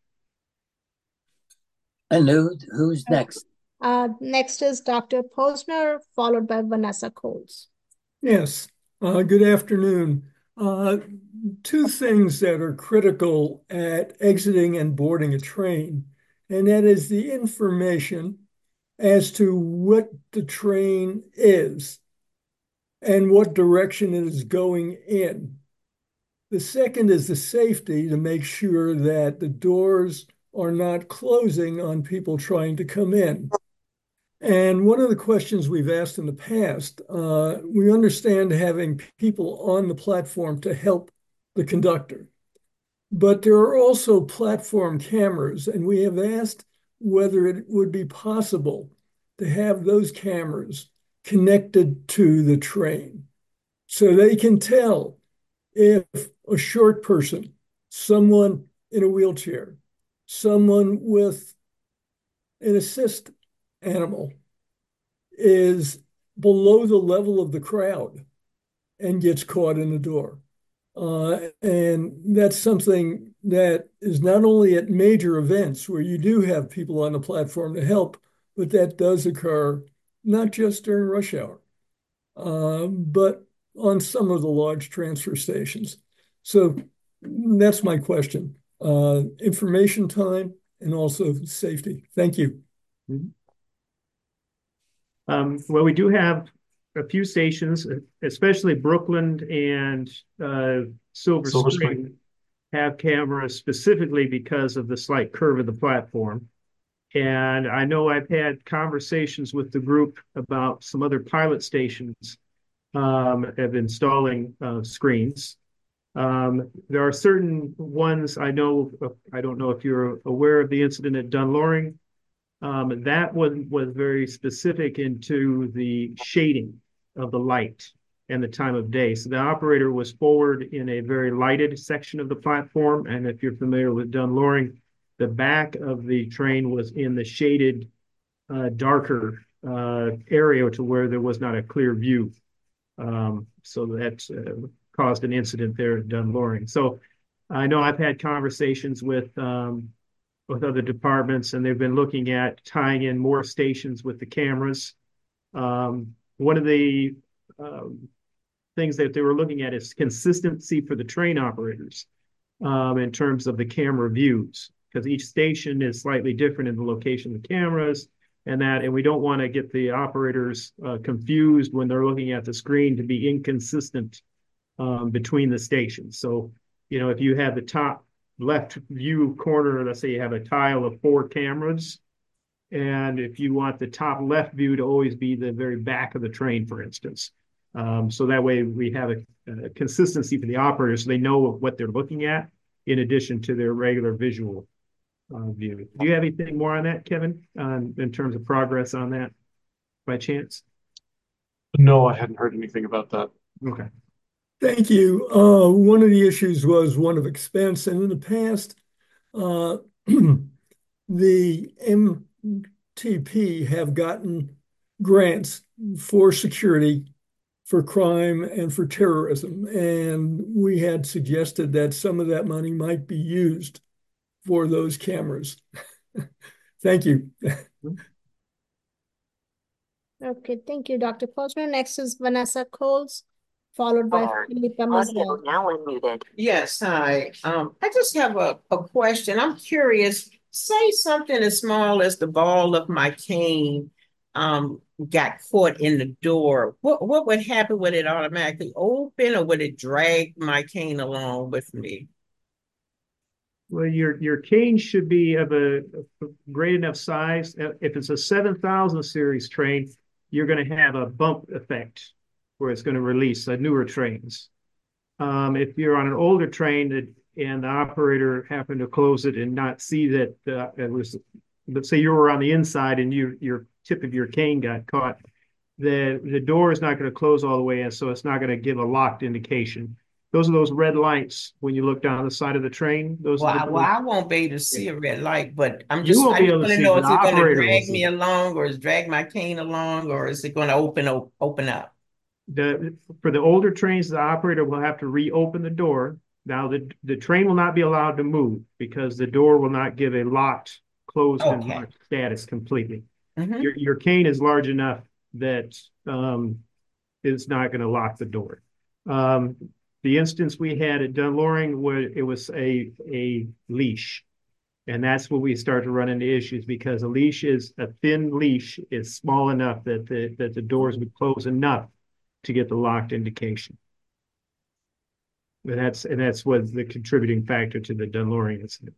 And who, who's next? Uh, next is Doctor Posner, followed by Vanessa Coles. Yes, uh, good afternoon. Uh, two things that are critical at exiting and boarding a train, and that is the information as to what the train is and what direction it is going in. The second is the safety, to make sure that the doors are not closing on people trying to come in. And one of the questions we've asked in the past, uh, we understand having people on the platform to help the conductor, but there are also platform cameras, and we have asked whether it would be possible to have those cameras connected to the train so they can tell if a short person, someone in a wheelchair, someone with an assist animal is below the level of the crowd and gets caught in the door. Uh, and that's something that is not only at major events where you do have people on the platform to help, but that does occur not just during rush hour, uh, but on some of the large transfer stations. So that's my question. Uh, information time and also safety. Thank you. Mm-hmm. Um, well, we do have a few stations, especially Brooklyn and uh, Silver, Silver Spring, Spring, have cameras specifically because of the slight curve of the platform. And I know I've had conversations with the group about some other pilot stations um, of installing uh, screens. Um, there are certain ones I know, I don't know if you're aware of the incident at Dunloring. Um, that one was very specific into the shading of the light and the time of day. So the operator was forward in a very lighted section of the platform. And if you're familiar with Dunloring, the back of the train was in the shaded, uh, darker uh, area to where there was not a clear view. Um, so that uh, caused an incident there at Dunloring. So I know I've had conversations with um, with other departments, and they've been looking at tying in more stations with the cameras. Um, one of the um, things that they were looking at is consistency for the train operators um, in terms of the camera views, because each station is slightly different in the location of the cameras and that, and we don't want to get the operators uh, confused when they're looking at the screen to be inconsistent um, between the stations. So, you know, if you have the top left view corner, let's say you have a tile of four cameras, and if you want the top left view to always be the very back of the train, for instance. Um, so that way we have a, a consistency for the operators so they know what they're looking at in addition to their regular visual uh, view. Do you have anything more on that, Kevin, um, in terms of progress on that by chance? No, I hadn't heard anything about that. Okay. Thank you. Uh, one of the issues was one of expense, and in the past, uh, the M T P have gotten grants for security, for crime, and for terrorism, and we had suggested that some of that money might be used for those cameras. Thank you. Okay, thank you, Doctor Posner. Next is Vanessa Coles, followed by Felipa Mazel. Now unmuted. Yes, hi. Um, I just have a, a question. I'm curious. Say something as small as the ball of my cane um got caught in the door. What what would happen? Would it automatically open, or would it drag my cane along with me? Well, your your cane should be of a, a great enough size. If it's a seven thousand series train, you're going to have a bump effect where it's going to release uh, newer trains. Um, if you're on an older train that and the operator happened to close it and not see that uh, it was, let's say you were on the inside and you your tip of your cane got caught, the the door is not going to close all the way in, so it's not going to give a locked indication. Those are those red lights when you look down the side of the train. Those Well, are I, the well, I won't be able to see a red light, but I'm You just, won't I be just able to want to see, know but if the it's going to operator will drag me see. along or is drag my cane along or is it going to open op- open up? The for the older trains, the operator will have to reopen the door. Now the the train will not be allowed to move because the door will not give a locked, closed, and Okay. locked status completely. Mhm. Your your cane is large enough that um, it's not going to lock the door. Um, the instance we had at Dunloring where it was a a leash. And that's where we start to run into issues because a leash is a thin leash is small enough that the that the doors would close enough to get the locked indication. And that's and that's what the contributing factor to the Dunloring incident.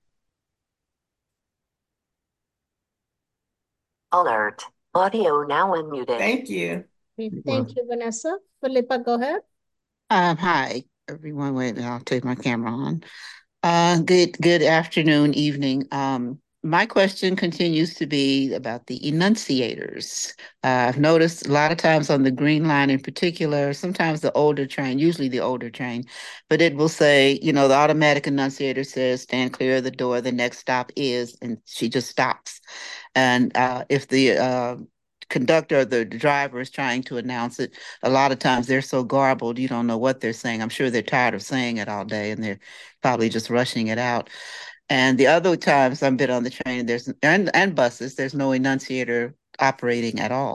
Alert. Audio now unmuted. Thank you. Okay, thank you, Vanessa. Philippa, go ahead. Um, hi, everyone. Wait, I'll take my camera on. Uh, good, good afternoon, evening. Um, my question continues to be about the enunciators. Uh, I've noticed a lot of times on the Green Line in particular, sometimes the older train, usually the older train, but it will say, you know, the automatic enunciator says, stand clear of the door, the next stop is, and she just stops. And uh, if the uh, conductor or the driver is trying to announce it, a lot of times they're so garbled, you don't know what they're saying. I'm sure they're tired of saying it all day and they're probably just rushing it out. And the other times I've been on the train, there's and, and buses, there's no enunciator operating at all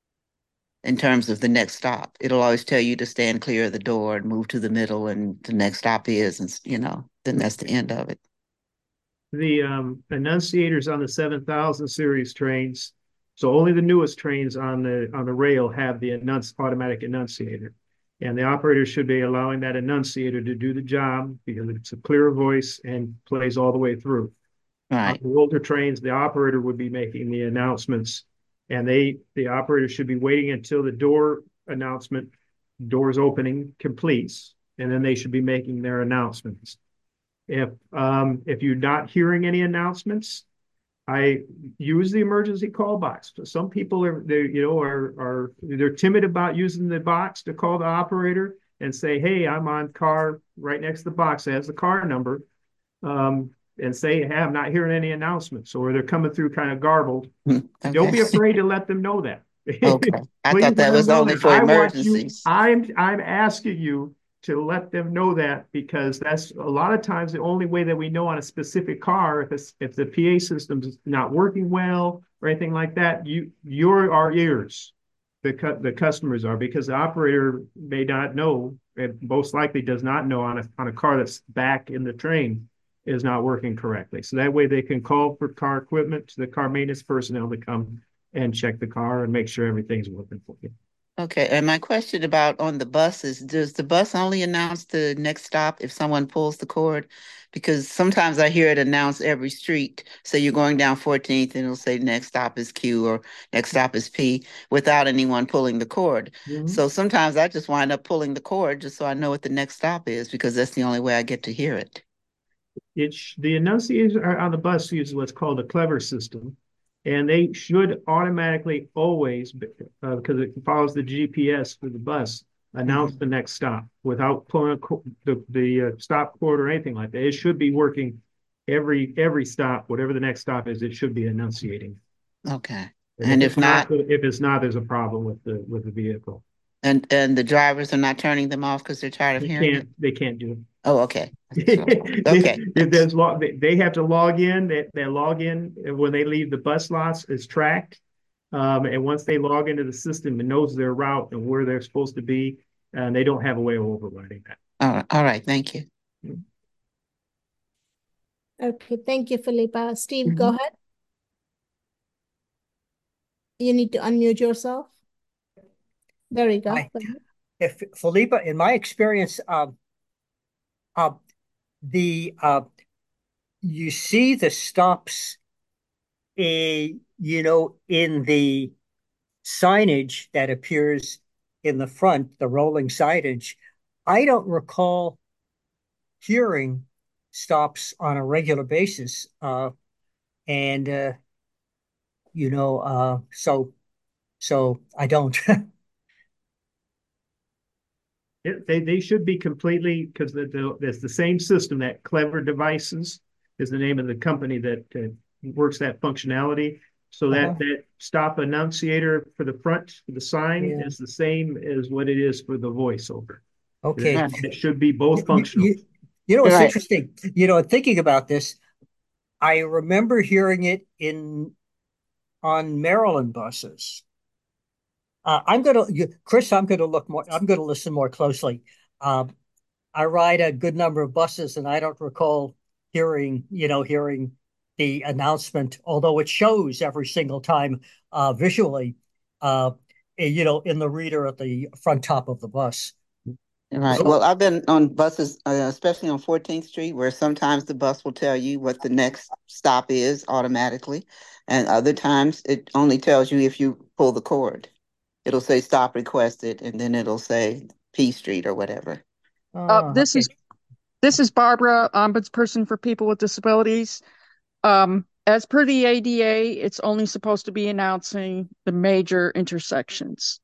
in terms of the next stop. It'll always tell you to stand clear of the door and move to the middle, and the next stop is, and you know, then that's the end of it. The um, enunciators on the seven thousand series trains, so only the newest trains on the on the rail have the enunci automatic enunciator. And the operator should be allowing that enunciator to do the job because it's a clear voice and plays all the way through. Right. On the older trains, the operator would be making the announcements, and they the operator should be waiting until the door announcement, doors opening completes, and then they should be making their announcements. If um, if you're not hearing any announcements, I use the emergency call box. Some people are they you know are are they're timid about using the box to call the operator and say, "Hey, I'm on car right next to the box that has the car number," um, and say, "Hey, I'm not hearing any announcements," or they're coming through kind of garbled. Okay. Don't be afraid to let them know that. Okay. I Please thought that let them was know only that. for I want you. emergencies. I'm I'm asking you to let them know that because that's a lot of times the only way that we know on a specific car if it's, if the P A system's not working well or anything like that, you you're our ears, the cu the customers are, because the operator may not know, and most likely does not know on a on a car that's back in the train is not working correctly. So that way they can call for car equipment to the car maintenance personnel to come and check the car and make sure everything's working for you. Okay, and my question about on the buses, does the bus only announce the next stop if someone pulls the cord? Because sometimes I hear it announced every street. So you're going down fourteenth and it'll say next stop is Q or next stop is P without anyone pulling the cord. Mhm. So sometimes I just wind up pulling the cord just so I know what the next stop is because that's the only way I get to hear it. It's the enunciators are on the bus use what's called a clever system, and they should automatically always, uh, because it follows the G P S for the bus, announce Mhm. the next stop without pulling a co- the the uh, stop cord or anything like that. It should be working every every stop, whatever the next stop is. It should be enunciating. Okay. And And if if it's not, not, if it's not, there's a problem with the with the vehicle. and and the drivers are not turning them off because they're tired of They hearing it? can't they can't do it. Oh, okay. Okay. Okay. There's log, they, they have to log in. They, they log in when they leave the bus lots is tracked. Um, and once they log into the system, it knows their route and where they're supposed to be, and they don't have a way of overriding that. All right. All right. Thank you. Okay, thank you, Philippa. Steve, Mm-hmm. go ahead. You need to unmute yourself. There you go. Hi. If Philippa, in my experience, um, uh, the uh, you see the stops, a you know, in the signage that appears in the front, the rolling signage. I don't recall hearing stops on a regular basis. Uh, and, uh, you know, uh, so, so I don't. It, they they should be completely, because the, the, it's the same system. That Clever Devices is the name of the company that uh, works that functionality. So that Uh-huh. that stop annunciator for the front for the sign Yeah. is the same as what it is for the voiceover. Okay. It, it should be both You, functional. you, you know, it's Right. interesting. You know, thinking about this, I remember hearing it in on Maryland buses. Uh, I'm gonna, you, Chris. I'm gonna look more. I'm gonna listen more closely. Um, I ride a good number of buses, and I don't recall hearing, you know, hearing the announcement, although it shows every single time uh, visually, uh, you know, in the reader at the front top of the bus. Right. So, Well, I've been on buses, uh, especially on fourteenth Street, where sometimes the bus will tell you what the next stop is automatically, and other times it only tells you if you pull the cord. It'll say stop requested, and then it'll say P Street or whatever. Uh, uh, this okay. is this is Barbara, ombudsperson for people with disabilities. Um, as per the A D A, it's only supposed to be announcing the major intersections.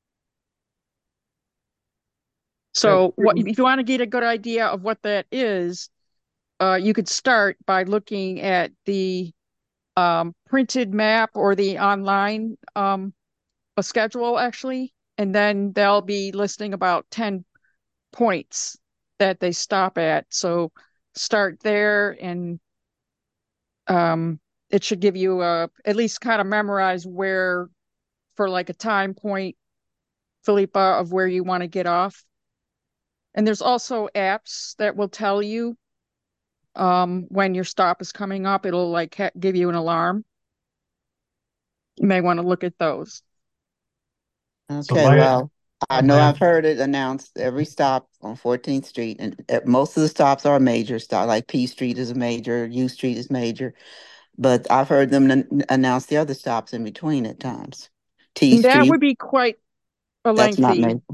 So what if you want to get a good idea of what that is, uh, you could start by looking at the um, printed map or the online um, a schedule actually, and then they'll be listing about ten points that they stop at. So start there, and um, it should give you a at least kind of memorize where for like a time point, Philippa, of where you want to get off. And there's also apps that will tell you um, when your stop is coming up. It'll like ha- give you an alarm. You may want to look at those. Okay, my- well, I uh, know my- I've heard it announced every stop on fourteenth Street, and uh, most of the stops are major stop, like P Street is a major, U Street is major, but I've heard them n- announce the other stops in between at times. T And that Street, would be quite a that's not lengthy. major.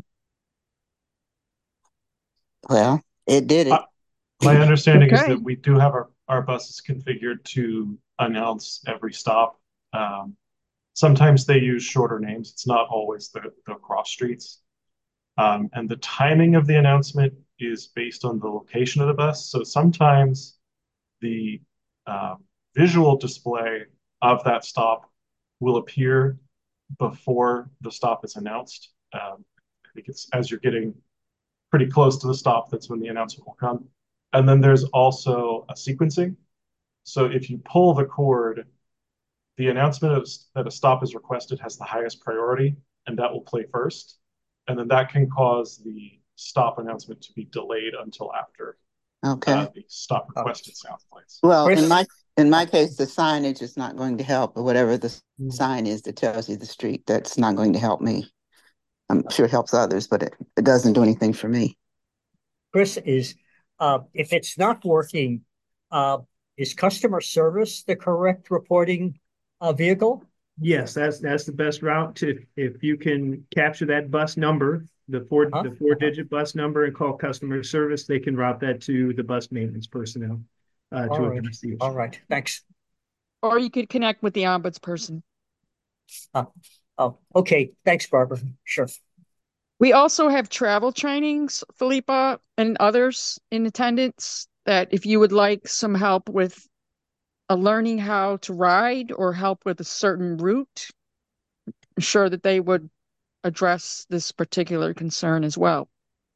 Well, it did it. Uh, My understanding is Okay. that we do have our, our buses configured to announce every stop. Um, sometimes they use shorter names. It's not always the, the cross streets. Um, and the timing of the announcement is based on the location of the bus. So sometimes the um, visual display of that stop will appear before the stop is announced. Um, I think it's as you're getting pretty close to the stop, that's when the announcement will come. And then there's also a sequencing. So if you pull the cord, the announcement of, that a stop is requested has the highest priority, and that will play first. And then that can cause the stop announcement to be delayed until after Okay. uh, the stop requested sound plays. Well, Chris? in my in my case, the signage is not going to help, or whatever the sign is that tells you the street. That's not going to help me. I'm sure it helps others, but it, it doesn't do anything for me. Chris, is uh, if it's not working, uh, is customer service the correct reporting uh, vehicle? Yes, that's that's the best route to if you can capture that bus number, the four Huh? the four digit bus number, and call customer service. They can route that to the bus maintenance personnel uh, All to right. address the issue. All right. Thanks. Or you could connect with the ombudsperson. Uh, oh, okay. Thanks, Barbara. Sure. We also have travel trainings, Philippa, and others in attendance that if you would like some help with a learning how to ride or help with a certain route, I'm sure that they would address this particular concern as well.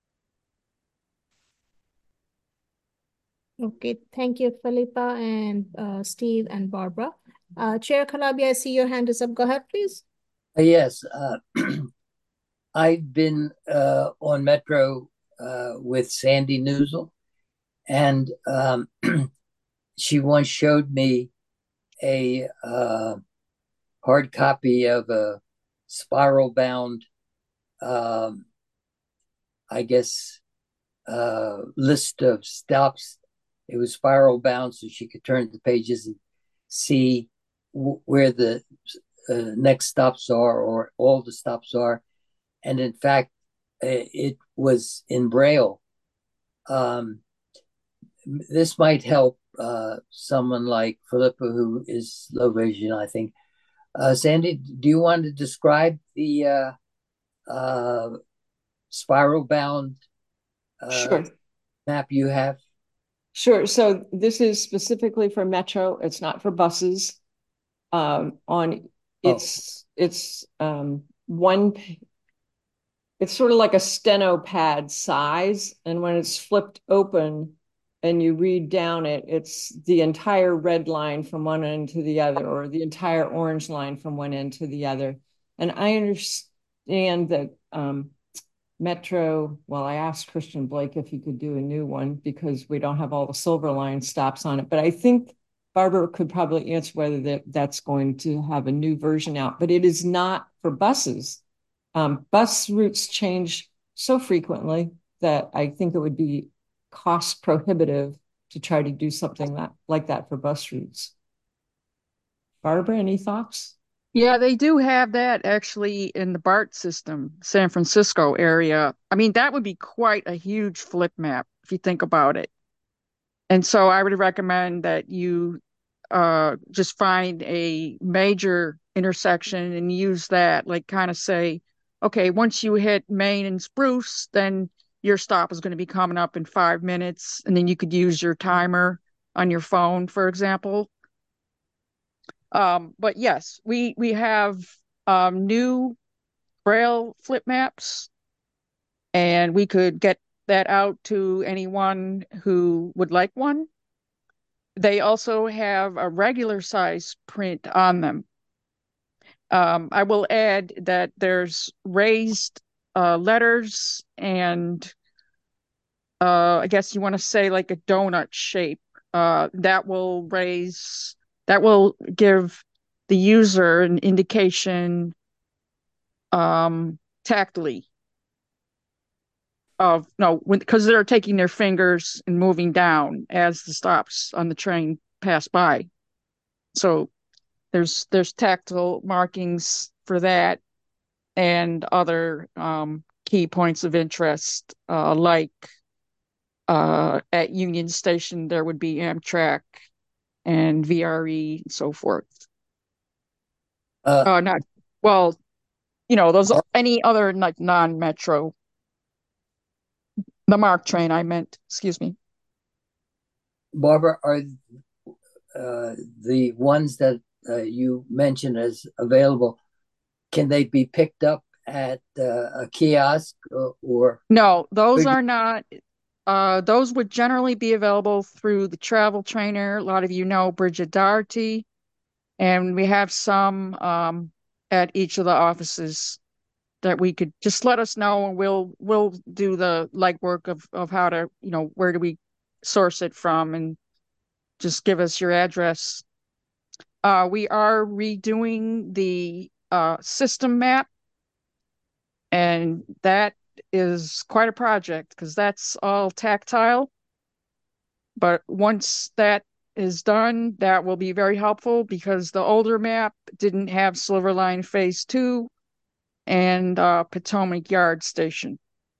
Okay, thank you, Philippa and uh, Steve and Barbara. Uh, Chair Calabi, I see your hand is up. Go ahead, please. Uh, yes, uh, I've been uh, on Metro uh, with Sandy Newsel, and um, she once showed me a uh, hard copy of a spiral bound, um, I guess, uh, list of stops. It was spiral bound, so she could turn the pages and see w- where the uh, next stops are or all the stops are. And in fact, it was in Braille. Um, this might help uh, someone like Philippa, who is low vision, I think. Uh, Sandy, do you want to describe the uh, uh, spiral bound uh, Sure. map you have? Sure. So this is specifically for Metro. It's not for buses. Um, on it's oh. it's um, one. It's sort of like a steno pad size, and when it's flipped open and you read down it, it's the entire red line from one end to the other, or the entire orange line from one end to the other. And I understand that um, Metro, well, I asked Christian Blake if he could do a new one because we don't have all the silver line stops on it. But I think Barbara could probably answer whether that, that's going to have a new version out. But it is not for buses. Um, bus routes change so frequently that I think it would be cost prohibitive to try to do something that, like that for bus routes. Barbara, any thoughts? Yeah, they do have that actually in the BART system, San Francisco area. I mean, that would be quite a huge flip map if you think about it. And so I would recommend that you uh, just find a major intersection and use that, like kind of say, okay, once you hit Main and Spruce, then your stop is going to be coming up in five minutes. And then you could use your timer on your phone, for example. Um, but yes, we we have um, new Braille flip maps, and we could get that out to anyone who would like one. They also have a regular size print on them. Um, I will add that there's raised uh, letters and uh, I guess you want to say like a donut shape uh, that will raise. That will give the user an indication um, tactily of, no, because they're taking their fingers and moving down as the stops on the train pass by. So there's there's tactile markings for that and other um, key points of interest, uh, like uh, at Union Station, there would be Amtrak and V R E and so forth. Uh, uh not well, you know, those any other like non-metro. The MARC train, I meant, excuse me. Barbara, are uh, the ones that uh, you mentioned as available, can they be picked up at uh, a kiosk or, or? No, those are not. Uh, those would generally be available through the travel trainer. A lot of you know Bridget Doherty, and we have some um, at each of the offices that we could just let us know, and we'll we'll do the legwork of of how to, you know, where do we source it from, and just give us your address. Uh, we are redoing the uh, system map, and that is quite a project because that's all tactile. But once that is done, that will be very helpful because the older map didn't have Silverline Phase Two and uh, Potomac Yard Station.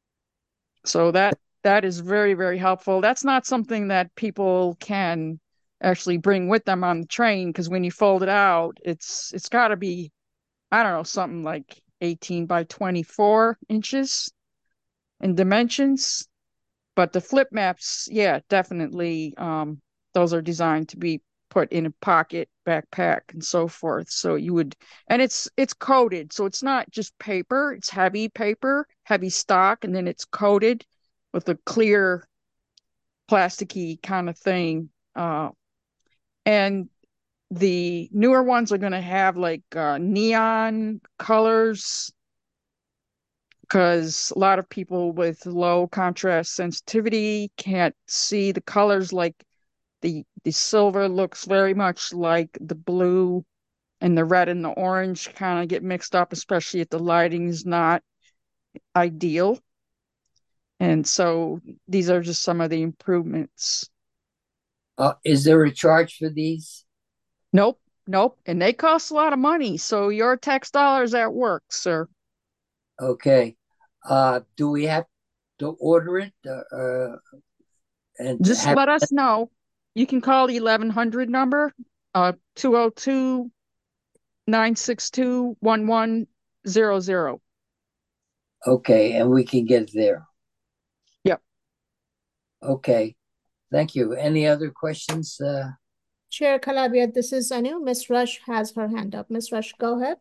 So that that is very, very helpful. That's not something that people can actually bring with them on the train because when you fold it out, it's it's got to be, I don't know, something like eighteen by twenty-four inches in dimensions. But the flip maps, yeah, definitely, um, those are designed to be put in a pocket, backpack, and so forth. So you would, and it's it's coated, so it's not just paper, it's heavy paper, heavy stock, and then it's coated with a clear plasticky kind of thing. Uh, and the newer ones are going to have like uh, neon colors because a lot of people with low contrast sensitivity can't see the colors. Like the the silver looks very much like the blue, and the red and the orange kind of get mixed up, especially if the lighting is not ideal. And so these are just some of the improvements. Uh, is there a charge for these? Nope, nope. And they cost a lot of money. So your tax dollars at work, sir. Okay. Uh, do we have to order it? Uh, and Just have, let us know. You can call the eleven hundred number, uh, two oh two, nine six two, one one zero zero. Okay, and we can get there. Yep. Okay, thank you. Any other questions? Uh, Chair Calabria, this is Anu. Miss Rush has her hand up. Miss Rush, go ahead.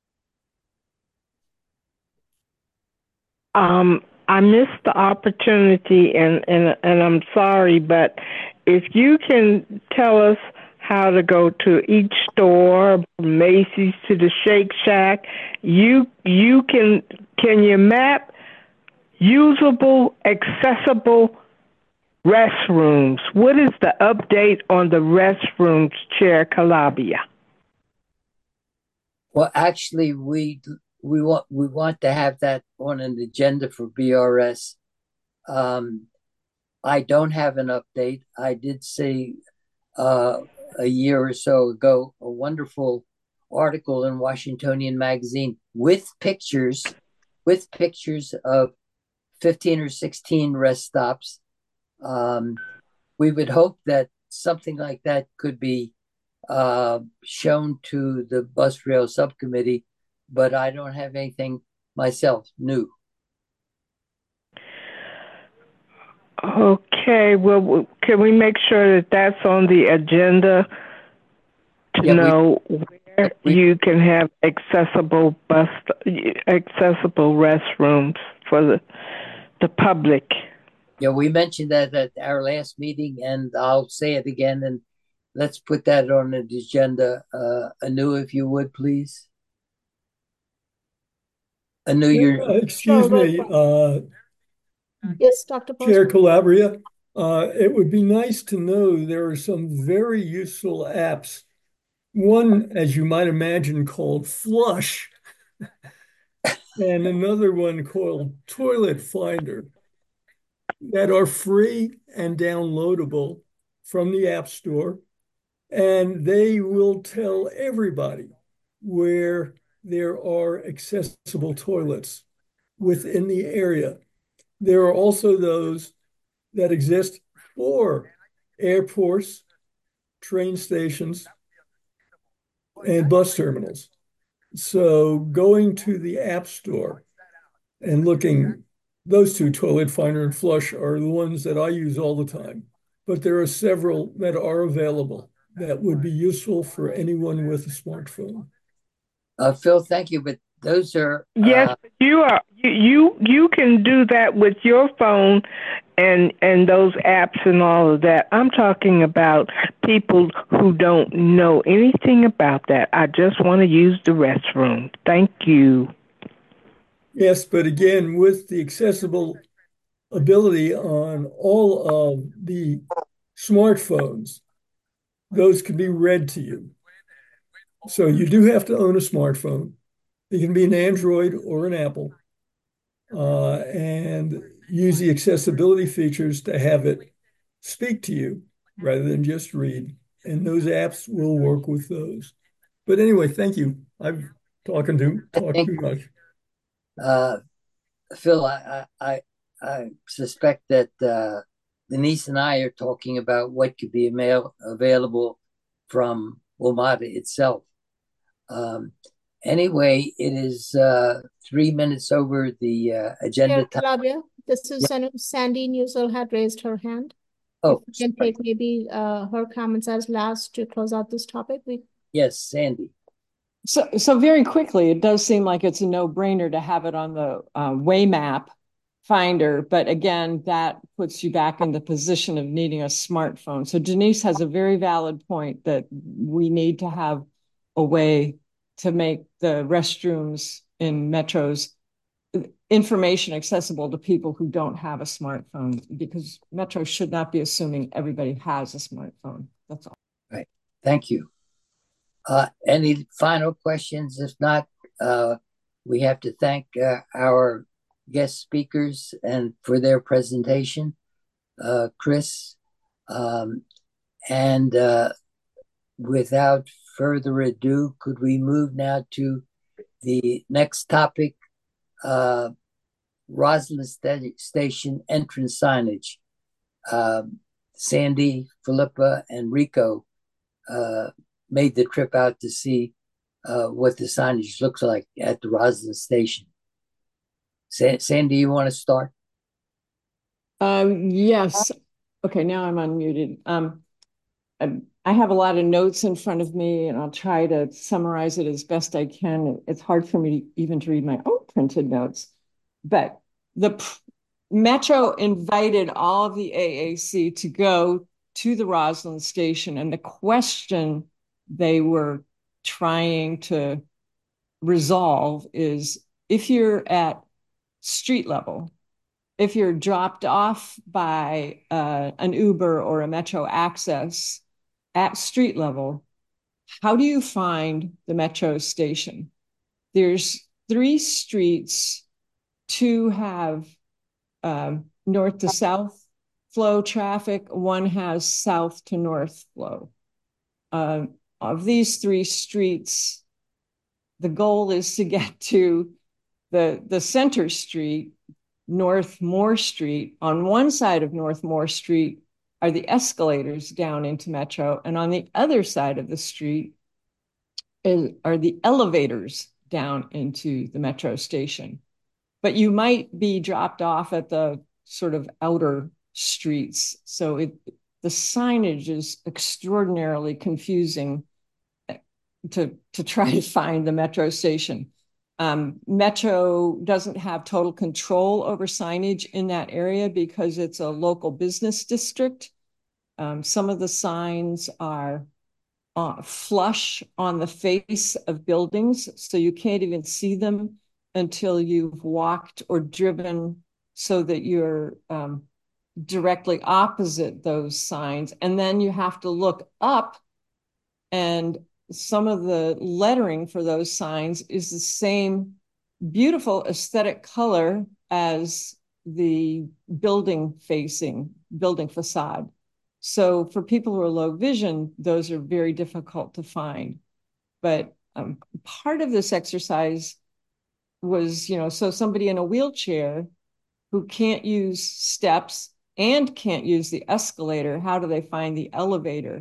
Um, I missed the opportunity, and, and and I'm sorry, but if you can tell us how to go to each store, Macy's to the Shake Shack, you you can can you map usable, accessible restrooms? What is the update on the restrooms, Chair Calabria? well, actually, we we want we want to have that on an agenda for B R S. Um, I don't have an update. I did see uh, a year or so ago a wonderful article in Washingtonian Magazine with pictures, with pictures of fifteen or sixteen rest stops. Um, we would hope that something like that could be uh, shown to the bus rail subcommittee, but I don't have anything myself new. Okay, well, can we make sure that that's on the agenda to Yeah, we- know where we- you can have accessible bus, accessible restrooms for the the public? Yeah, we mentioned that at our last meeting, and I'll say it again. And let's put that on the agenda. Uh, Anu, if you would, please. Anu, you're. Uh, excuse me, uh, Yes, Doctor Chair Postma. Calabria. Uh, it would be nice to know there are some very useful apps. One, as you might imagine, called Flush, and another one called Toilet Finder, that are free and downloadable from the App Store. And they will tell everybody where there are accessible toilets within the area. There are also those that exist for airports, train stations, and bus terminals. So going to the App Store and looking, those two, Toilet Finder and Flush, are the ones that I use all the time. But there are several that are available that would be useful for anyone with a smartphone. Uh, Phil, thank you, but those are. Yes, Uh, you are. You, you you can do that with your phone, and and those apps and all of that. I'm talking about people who don't know anything about that. I just want to use the restroom. Thank you. Yes, but again, with the accessible ability on all of the smartphones, those can be read to you. So you do have to own a smartphone. It can be an Android or an Apple, uh, and use the accessibility features to have it speak to you rather than just read. And those apps will work with those. But anyway, thank you. I've talking to talked too much. uh, Phil, I, I, I suspect that uh, Denise and I are talking about what could be mail available from WMATA itself. Um, anyway, it is uh, three minutes over the uh, agenda Chair time. Calabria, this is Anu. Sandy Newsel had raised her hand. Oh, If we can take maybe uh, her comments as last to close out this topic. We yes, Sandy. So, so very quickly, it does seem like it's a no-brainer to have it on the uh, Waymap finder, but again, that puts you back in the position of needing a smartphone. So Denise has a very valid point that we need to have a way to make the restrooms in metros information accessible to people who don't have a smartphone, because Metro should not be assuming everybody has a smartphone. That's all. Right. Thank you. Uh, any final questions? If not, uh, we have to thank uh, our guest speakers and for their presentation, uh, Chris. Um, and uh, without further ado, could we move now to the next topic, uh, Roslyn St- Station entrance signage. Um, Sandy, Philippa, and Rico uh, made the trip out to see uh, what the signage looks like at the Roslyn Station. Sa- Sandy, you want to start? Um, yes. Okay, now I'm unmuted. Um, I, I have a lot of notes in front of me, and I'll try to summarize it as best I can. It's hard for me to, even to read my own printed notes. But the Metro invited all of the A A C to go to the Roslyn Station, and the question they were trying to resolve is, if you're at street level, if you're dropped off by uh, an Uber or a Metro Access at street level, how do you find the Metro station? There's three streets. Two have um, north to south flow traffic. One has south to north flow. Uh, of these three streets, the goal is to get to the, the center street, North Moore Street. On one side of North Moore Street are the escalators down into Metro, and on the other side of the street is, are the elevators down into the Metro station. But you might be dropped off at the sort of outer streets. So it, the signage is extraordinarily confusing to, to try to find the Metro station. Um, Metro doesn't have total control over signage in that area because it's a local business district. Um, some of the signs are uh, flush on the face of buildings, so you can't even see them until you've walked or driven so that you're um, directly opposite those signs. And then you have to look up, and some of the lettering for those signs is the same beautiful aesthetic color as the building facing, building facade. So for people who are low vision, those are very difficult to find. But um, part of this exercise was, you know, so somebody in a wheelchair who can't use steps and can't use the escalator, how do they find the elevator?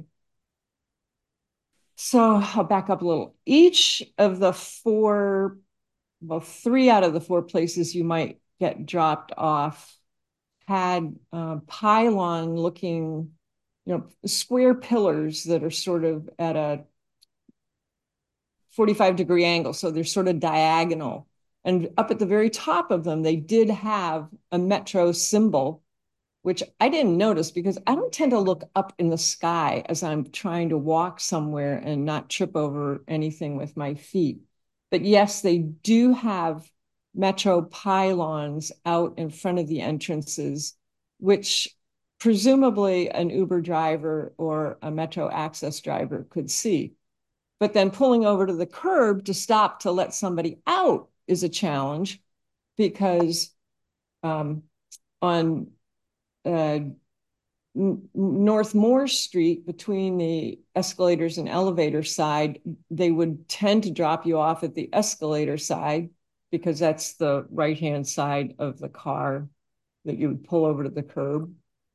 So I'll back up a little. Each of the four, well, three out of the four places you might get dropped off had uh, pylon looking, you know, square pillars that are sort of at a forty-five degree angle. So they're sort of diagonal. And up at the very top of them, they did have a Metro symbol, which I didn't notice because I don't tend to look up in the sky as I'm trying to walk somewhere and not trip over anything with my feet. But yes, they do have Metro pylons out in front of the entrances, which presumably an Uber driver or a Metro Access driver could see. But then pulling over to the curb to stop to let somebody out is a challenge, because um, on uh, North Moore Street, between the escalators and elevator side, they would tend to drop you off at the escalator side because that's the right-hand side of the car that you would pull over to the curb.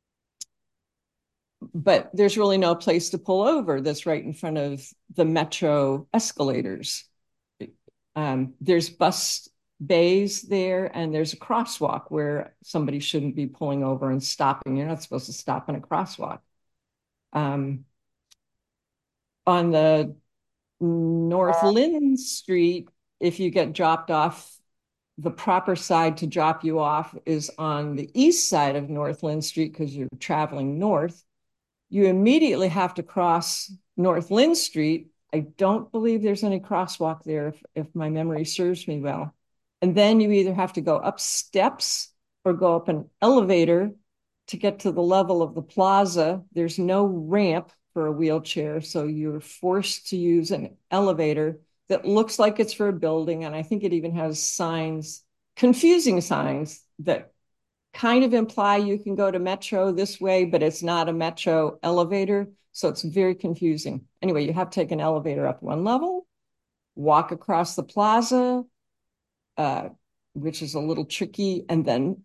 But there's really no place to pull over that's right in front of the Metro escalators. Um, there's bus bays there, and there's a crosswalk where somebody shouldn't be pulling over and stopping. You're not supposed to stop in a crosswalk. Um, on the North Lynn Street, if you get dropped off, the proper side to drop you off is on the east side of North Lynn Street because you're traveling north. You immediately have to cross North Lynn Street. I don't believe there's any crosswalk there, if, if my memory serves me well. And then you either have to go up steps or go up an elevator to get to the level of the plaza. There's no ramp for a wheelchair, so you're forced to use an elevator that looks like it's for a building. And I think it even has signs, confusing signs that kind of imply you can go to Metro this way, but it's not a Metro elevator. So it's very confusing. Anyway, you have to take an elevator up one level, walk across the plaza, uh, which is a little tricky, and then,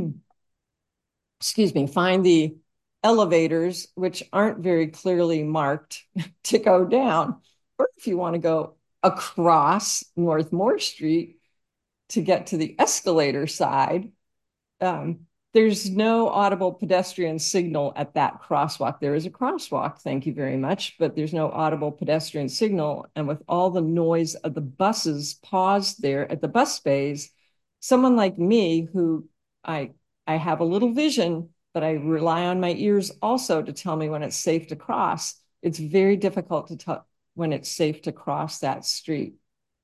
excuse me, find the elevators, which aren't very clearly marked to go down. Or if you want to go across North Moore Street to get to the escalator side, um, there's no audible pedestrian signal at that crosswalk. There is a crosswalk, thank you very much, but there's no audible pedestrian signal. And with all the noise of the buses paused there at the bus bays, someone like me, who I, I have a little vision, but I rely on my ears also to tell me when it's safe to cross. It's very difficult to tell when it's safe to cross that street.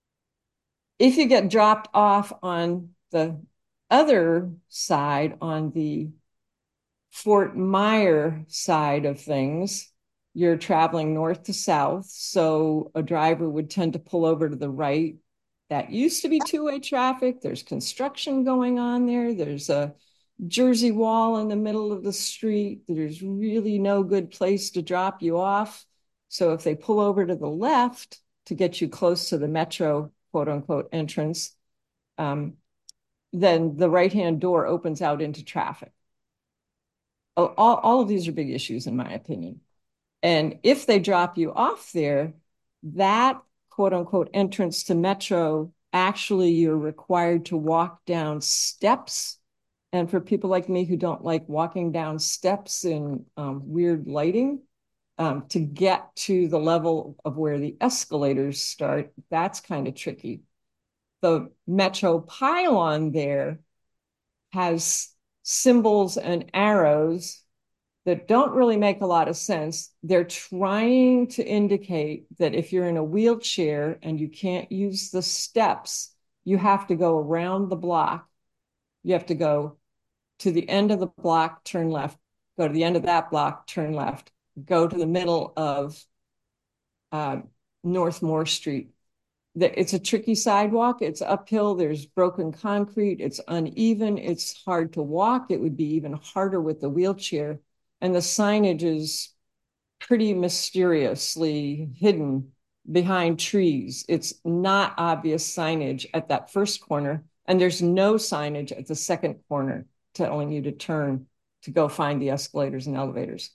If you get dropped off on the other side, on the Fort Myer side of things, you're traveling north to south, so a driver would tend to pull over to the right. That used to be two-way traffic. There's construction going on there. There's a Jersey wall in the middle of the street. There's really no good place to drop you off. So if they pull over to the left to get you close to the metro, quote unquote, entrance, um, then the right-hand door opens out into traffic. All, all of these are big issues, in my opinion. And if they drop you off there, that quote unquote entrance to metro, actually you're required to walk down steps. And for people like me who don't like walking down steps in um, weird lighting, um, to get to the level of where the escalators start, that's kind of tricky. The metro pylon there has symbols and arrows that don't really make a lot of sense. They're trying to indicate that if you're in a wheelchair and you can't use the steps, you have to go around the block. You have to go to the end of the block, turn left, go to the end of that block, turn left, go to the middle of uh, North Moore Street. It's a tricky sidewalk. It's uphill. There's broken concrete. It's uneven. It's hard to walk. It would be even harder with the wheelchair. And the signage is pretty mysteriously hidden behind trees. It's not obvious signage at that first corner. And there's no signage at the second corner telling you to turn to go find the escalators and elevators.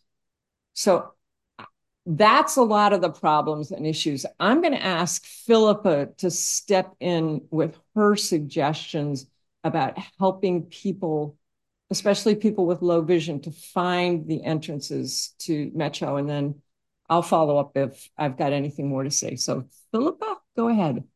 So that's a lot of the problems and issues. I'm going to ask Philippa to step in with her suggestions about helping people, especially people with low vision, to find the entrances to Metro. And then I'll follow up if I've got anything more to say. So Philippa, go ahead.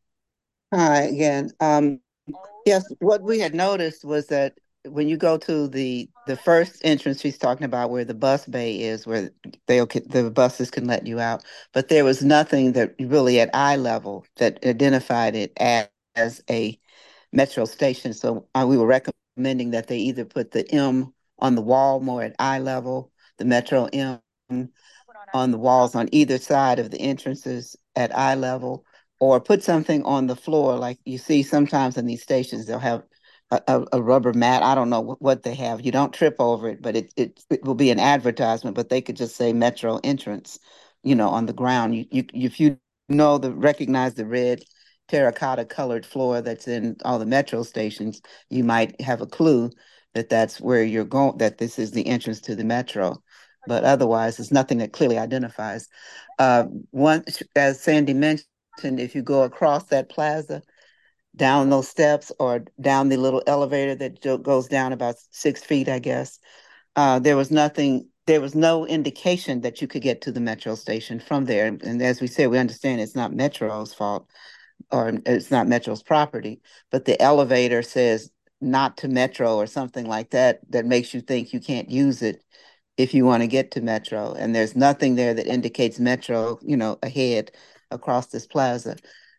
Hi again. Um, yes, what we had noticed was that when you go to the the first entrance she's talking about, where the bus bay is, where they'll the buses can let you out, but there was nothing that really at eye level that identified it as, as a metro station. So uh, we were recommending that they either put the M on the wall more at eye level, the Metro M on the walls on either side of the entrances at eye level, or put something on the floor like you see sometimes in these stations. They'll have A, a rubber mat. I don't know what, what they have. You don't trip over it, but it, it it will be an advertisement. But they could just say Metro entrance, you know, on the ground. You you if you know the recognize the red terracotta colored floor that's in all the Metro stations, you might have a clue that that's where you're going. That this is the entrance to the Metro. But otherwise, there's nothing that clearly identifies. Uh, one, as Sandy mentioned, if you go across that plaza, down those steps or down the little elevator that goes down about six feet, I guess. Uh, there was nothing, there was no indication that you could get to the Metro station from there. And as we said, we understand it's not Metro's fault or it's not Metro's property, but the elevator says not to Metro or something like that, that makes you think you can't use it if you want to get to Metro. And there's nothing there that indicates Metro, you know, ahead across this plaza.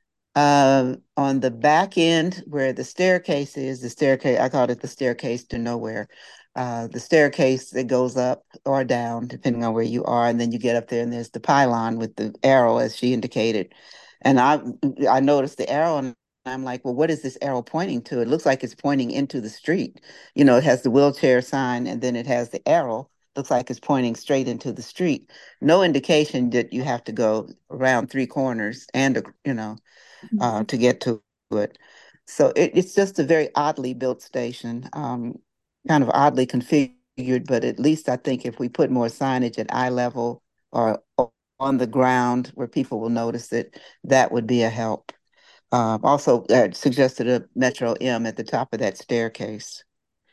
Uh, on the back end where the staircase is, the staircase, I called it the staircase to nowhere. Uh, the staircase that goes up or down, depending on where you are. And then you get up there and there's the pylon with the arrow, as she indicated. And I, I noticed the arrow and I'm like, well, what is this arrow pointing to? It looks like it's pointing into the street. You know, it has the wheelchair sign and then it has the arrow. Looks like it's pointing straight into the street. No indication that you have to go around three corners and, you know, Uh, to get to it. So it, it's just a very oddly built station, um, kind of oddly configured, but at least I think if we put more signage at eye level or on the ground where people will notice it, that would be a help. Uh, also uh, suggested a Metro M at the top of that staircase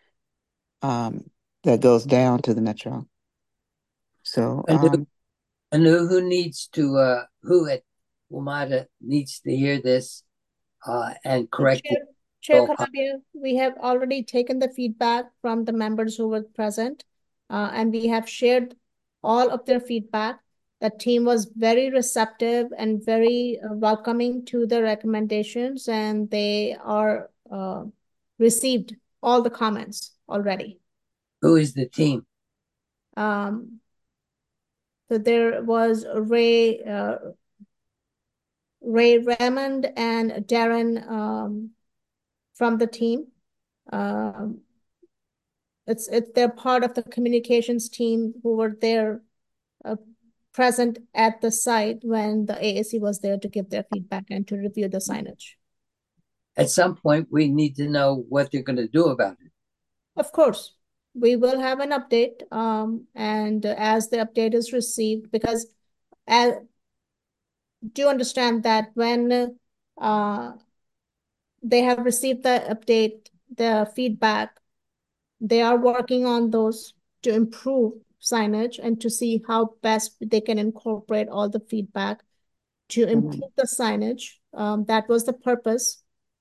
um, that goes down to the Metro. So Anu, um, Anu, who needs to, uh, who at WMATA needs to hear this uh, and correct Chair, it? Chair Oh, Calabria, we have already taken the feedback from the members who were present, uh, and we have shared all of their feedback. The team was very receptive and very uh, welcoming to the recommendations, and they are uh, received all the comments already. Who is the team? Um, so there was Ray, uh, Ray Raymond and Darren um, from the team. Um, it's it's they're part of the communications team who were there, uh, present at the site when the A A C was there to give their feedback and to review the signage. At some point, we need to know what they're going to do about it. Of course, we will have an update, um, and as the update is received, because as do understand that when uh, they have received the update, the feedback, they are working on those to improve signage and to see how best they can incorporate all the feedback to improve mm-hmm. the signage. Um, that was the purpose.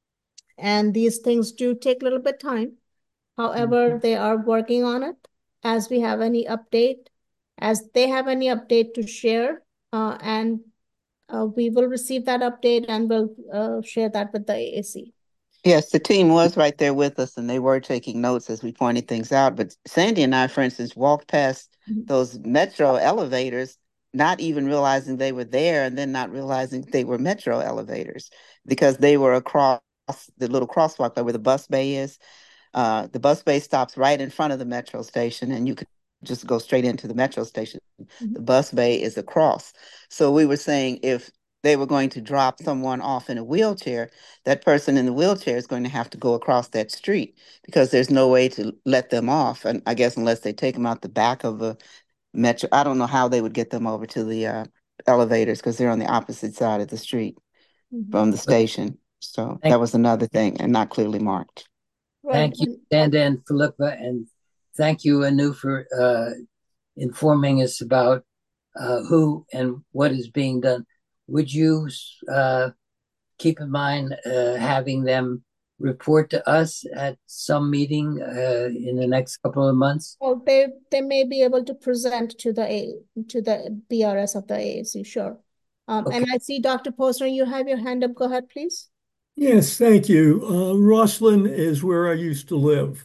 And these things do take a little bit of time. However, mm-hmm. they are working on it. As we have any update, as they have any update to share, uh, and uh, we will receive that update and we'll uh, share that with the A A C. Yes, the team was right there with us and they were taking notes as we pointed things out. But Sandy and I, for instance, walked past mm-hmm. those Metro elevators, not even realizing they were there and then not realizing they were Metro elevators because they were across the little crosswalk where the bus bay is. Uh, the bus bay stops right in front of the Metro station and you could just go straight into the Metro station. Mm-hmm. The bus bay is across. So we were saying if they were going to drop someone off in a wheelchair, that person in the wheelchair is going to have to go across that street because there's no way to let them off. And I guess unless they take them out the back of a Metro, I don't know how they would get them over to the uh, elevators because they're on the opposite side of the street mm-hmm. from the station. So thank that was another thing and not clearly marked. Thank you, Sanda and Philippa, and thank you, Anu, for uh, informing us about uh, who and what is being done. Would you uh, keep in mind uh, having them report to us at some meeting uh, in the next couple of months? Well, they they may be able to present to the A to the B R S of the A A C, sure. Um, okay. And I see Doctor Posner, you have your hand up. Go ahead, please. Yes, thank you. Uh, Rosslyn is where I used to live.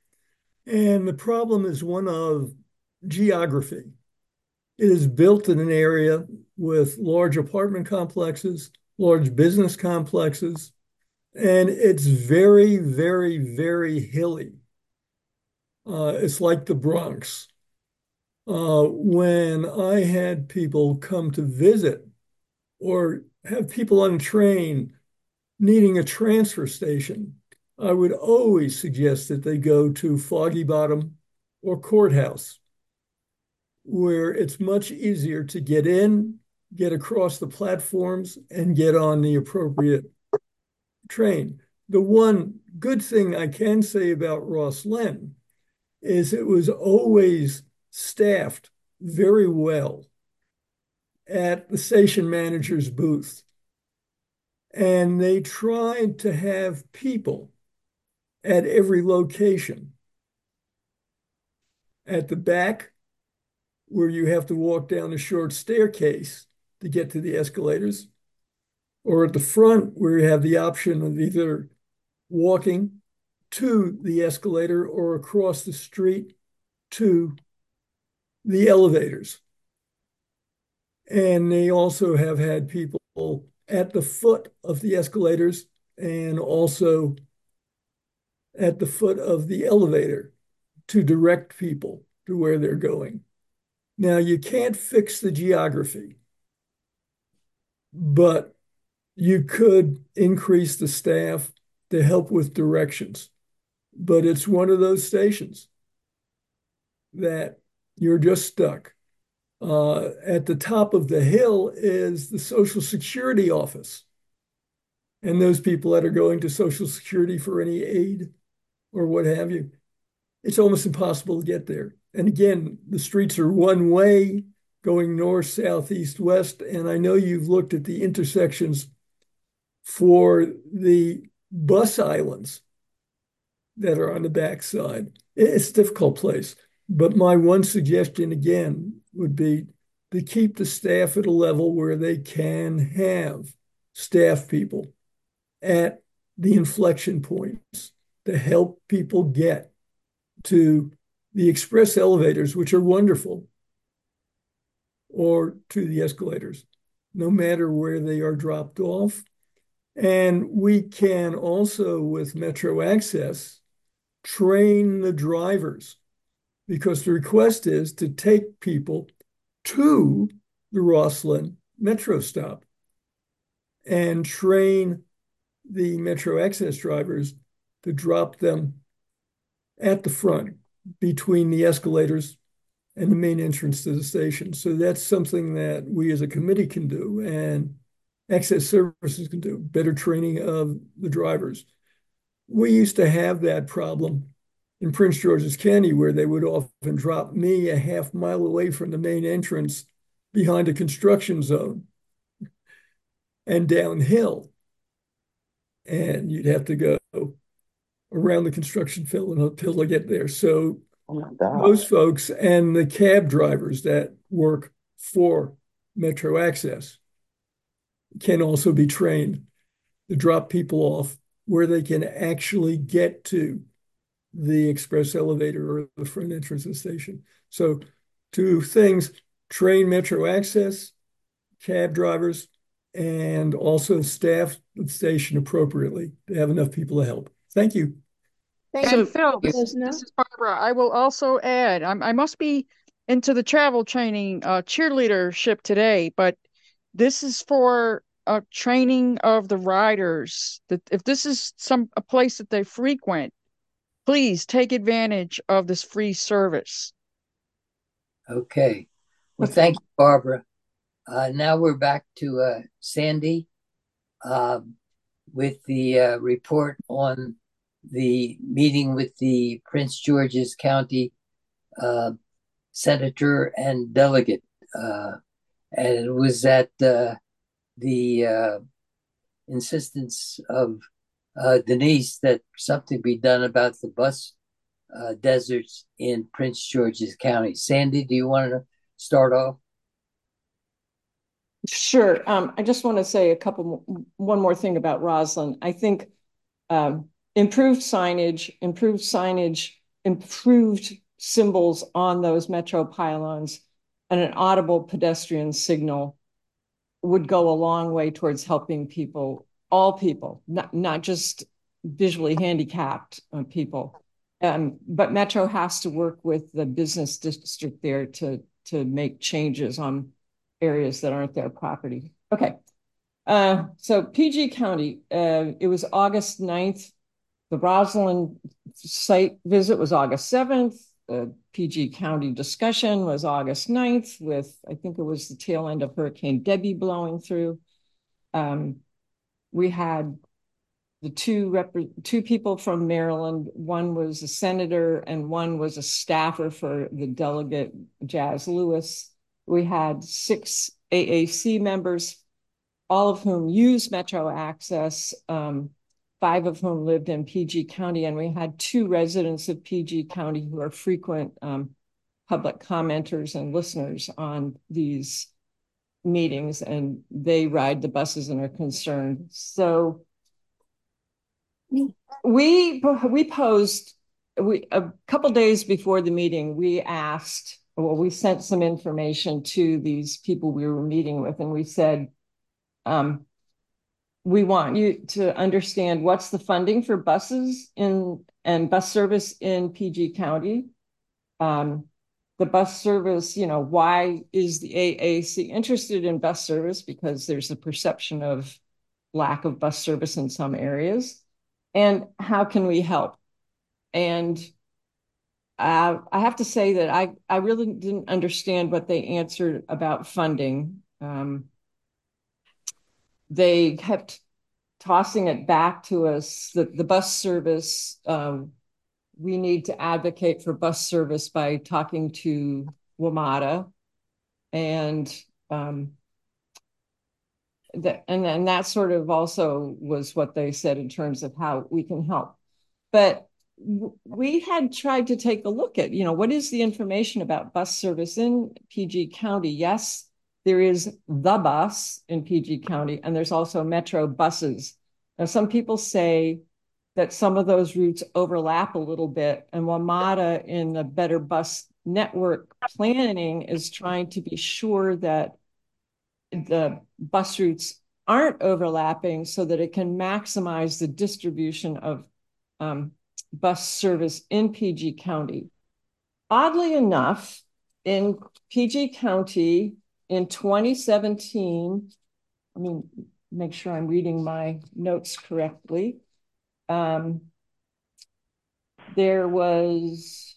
And the problem is one of geography. It is built in an area with large apartment complexes, large business complexes, and it's very, very, very hilly. Uh, it's like the Bronx. Uh, when I had people come to visit or have people on a train needing a transfer station, I would always suggest that they go to Foggy Bottom or Courthouse, where it's much easier to get in, get across the platforms, and get on the appropriate train. The one good thing I can say about Rosslyn is it was always staffed very well at the station manager's booth. And they tried to have people at every location. At the back, where you have to walk down a short staircase to get to the escalators, or at the front, where you have the option of either walking to the escalator or across the street to the elevators. And they also have had people at the foot of the escalators and also at the foot of the elevator to direct people to where they're going. Now, you can't fix the geography, but you could increase the staff to help with directions. But it's one of those stations that you're just stuck. Uh, at the top of the hill is the Social Security office. And those people that are going to Social Security for any aid or what have you, it's almost impossible to get there. And again, the streets are one way going north, south, east, west. And I know you've looked at the intersections for the bus islands that are on the backside. It's a difficult place. But my one suggestion again would be to keep the staff at a level where they can have staff people at the inflection points to help people get to the express elevators, which are wonderful, or to the escalators, no matter where they are dropped off. And we can also, with Metro Access, train the drivers, because the request is to take people to the Rosslyn Metro stop and train the Metro Access drivers to drop them at the front between the escalators and the main entrance to the station. So that's something that we as a committee can do, and Access Services can do, better training of the drivers. We used to have that problem in Prince George's County, where they would often drop me a half mile away from the main entrance behind a construction zone and downhill. And you'd have to go around the construction field and uphill to get there. So oh my God. Those folks and the cab drivers that work for Metro Access can also be trained to drop people off where they can actually get to the express elevator or the front entrance of the station. So two things: train Metro Access, cab drivers, and also staff the station appropriately to have enough people to help. Thank you. Thank So you. Phil, this, is- this is Barbara. I will also add, I'm, I must be into the travel training uh, cheerleadership today, but this is for uh, training of the riders. That if this is some a place that they frequent, please take advantage of this free service. Okay. Well, thank you, Barbara. Uh, now we're back to uh, Sandy uh, with the uh, report on the meeting with the Prince George's County uh, senator and delegate. Uh, and it was at uh, the uh, insistence of uh, Denise that something be done about the bus uh, deserts in Prince George's County. Sandy, do you want to start off? Sure. Um, I just want to say a couple, one more thing about Rosslyn. I think um, improved signage, improved signage, improved symbols on those metro pylons, and an audible pedestrian signal would go a long way towards helping people, all people, not, not just visually handicapped uh, people. Um, but Metro has to work with the business district there to, to make changes on areas that aren't their property. Okay. Uh, so P G County, uh, it was August ninth. The Rosslyn site visit was August seventh. The P G County discussion was August ninth with, I think it was the tail end of Hurricane Debbie blowing through. Um, we had the two rep two people from Maryland. One was a senator and one was a staffer for the delegate, Jazz Lewis. We had six A A C members, all of whom use Metro Access, um, five of whom lived in P G County, and we had two residents of P G County who are frequent um, public commenters and listeners on these meetings, and they ride the buses and are concerned. So we, we posed, we, a couple days before the meeting, we asked, well, we sent some information to these people we were meeting with, and we said, um, we want you to understand what's the funding for buses in and bus service in P G County. Um, the bus service, you know, why is the A A C interested in bus service? Because there's a perception of lack of bus service in some areas. and how can we help? And uh, I have to say that I, I really didn't understand what they answered about funding. Um, they kept tossing it back to us that the bus service, um, we need to advocate for bus service by talking to WMATA. And um, that, and then that sort of also was what they said in terms of how we can help. But we had tried to take a look at, you know, what is the information about bus service in P G County? Yes, there is the bus in P G County, and there's also Metro buses. Now, some people say that some of those routes overlap a little bit, and WMATA in the Better Bus Network planning is trying to be sure that the bus routes aren't overlapping so that it can maximize the distribution of um, bus service in P G County. Oddly enough, in P G County in twenty seventeen, let me make sure I'm reading my notes correctly. Um, there was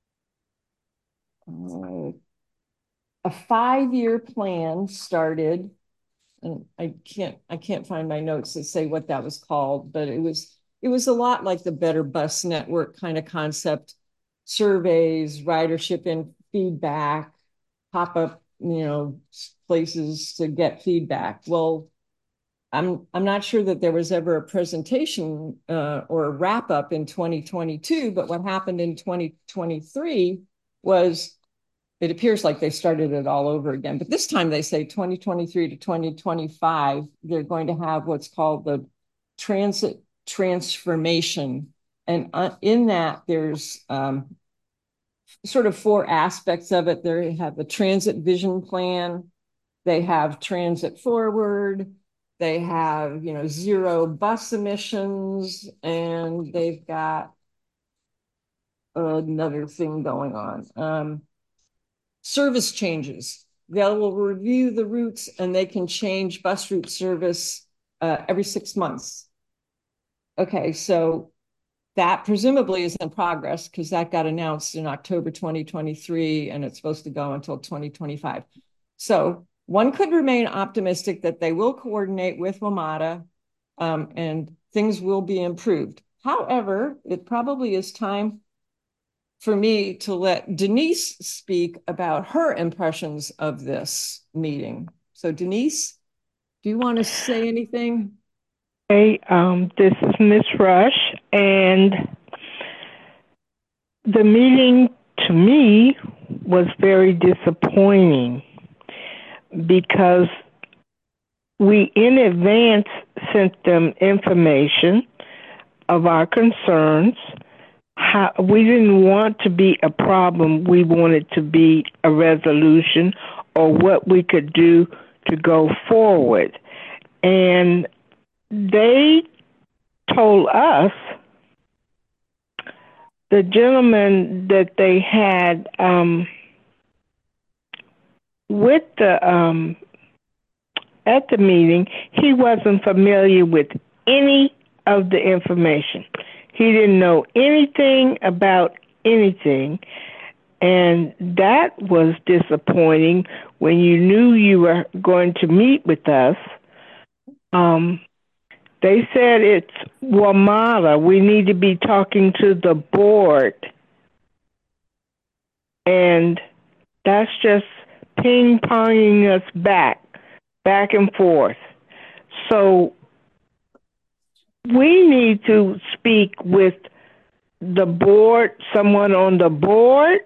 uh, a five-year plan started, and I can't I can't find my notes to say what that was called, but it was it was a lot like the Better Bus Network kind of concept: surveys, ridership and feedback, pop up, you know, places to get feedback. Well, I'm I'm not sure that there was ever a presentation uh, or a wrap up in twenty twenty-two, but what happened in twenty twenty-three was, it appears like they started it all over again. But this time they say twenty twenty-three to twenty twenty-five, they're going to have what's called the transit transformation. And uh, in that, there's um, sort of four aspects of it. They have the transit vision plan. They have transit forward. They have, you know, zero bus emissions. And they've got another thing going on. Um, Service changes. They will review the routes and they can change bus route service uh, every six months. Okay, so that presumably is in progress because that got announced in October twenty twenty-three and it's supposed to go until twenty twenty-five. So one could remain optimistic that they will coordinate with WMATA um, and things will be improved. However, it probably is time for me to let Denise speak about her impressions of this meeting. So Denise, do you want to say anything? Hey, um, this is Miss Rush, and the meeting to me was very disappointing because we in advance sent them information of our concerns. How, we didn't want to be a problem. We wanted to be a resolution or what we could do to go forward. And they told us, the gentleman that they had um, with the um, at the meeting, he wasn't familiar with any of the information. He didn't know anything about anything. And that was disappointing when you knew you were going to meet with us. Um, they said it's WMATA. We need to be talking to the board. And that's just ping-ponging us back, back and forth. So we need to speak with the board, someone on the board,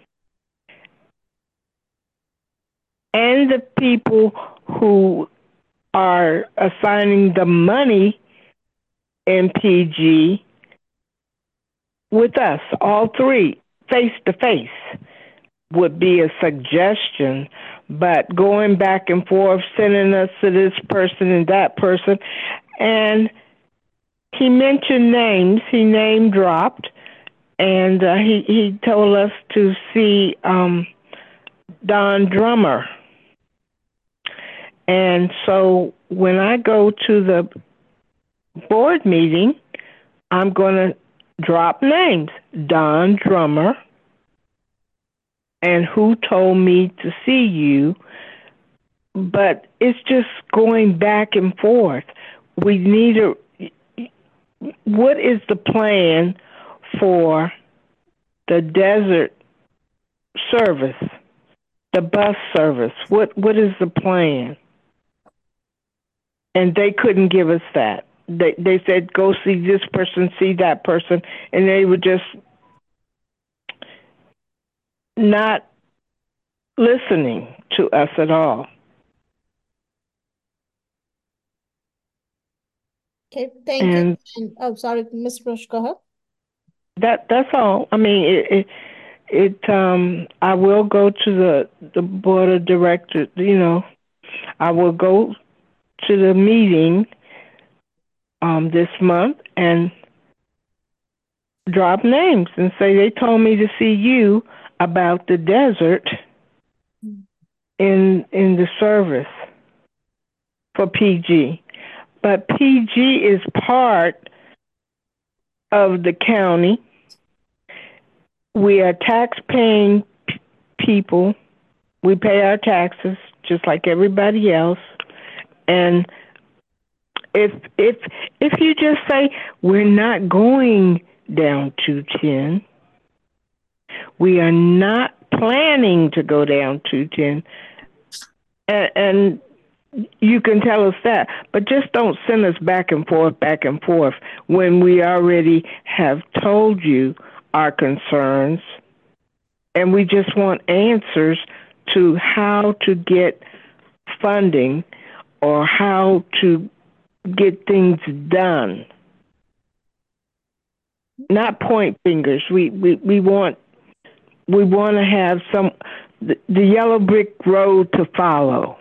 and the people who are assigning the money in P G with us, all three, face to face, would be a suggestion. But going back and forth, sending us to this person and that person, and he mentioned names, he name dropped, and uh, he, he told us to see um, Don Drummer. And so when I go to the board meeting, I'm going to drop names. Don Drummer and Who Told Me to See You. But it's just going back and forth. We need a, what is the plan for the desert service, the bus service? What What is the plan? And they couldn't give us that. They they said, go see this person, see that person, and they were just not listening to us at all. Okay, thank And you. And, oh, sorry, Miz Rush, go ahead. that that's all. I mean, it, it it um I will go to the the board of directors. You know, I will go to the meeting um this month and drop names and say they told me to see you about the desert in in the service for P G. But P G is part of the county. We are tax-paying p- people. We pay our taxes just like everybody else. And if if if you just say we're not going down two ten, we are not planning to go down two ten, and, and you can tell us that, but just don't send us back and forth, back and forth when we already have told you our concerns, and we just want answers to how to get funding or how to get things done. Not point fingers. We we, we want we want to have some the, the yellow brick road to follow.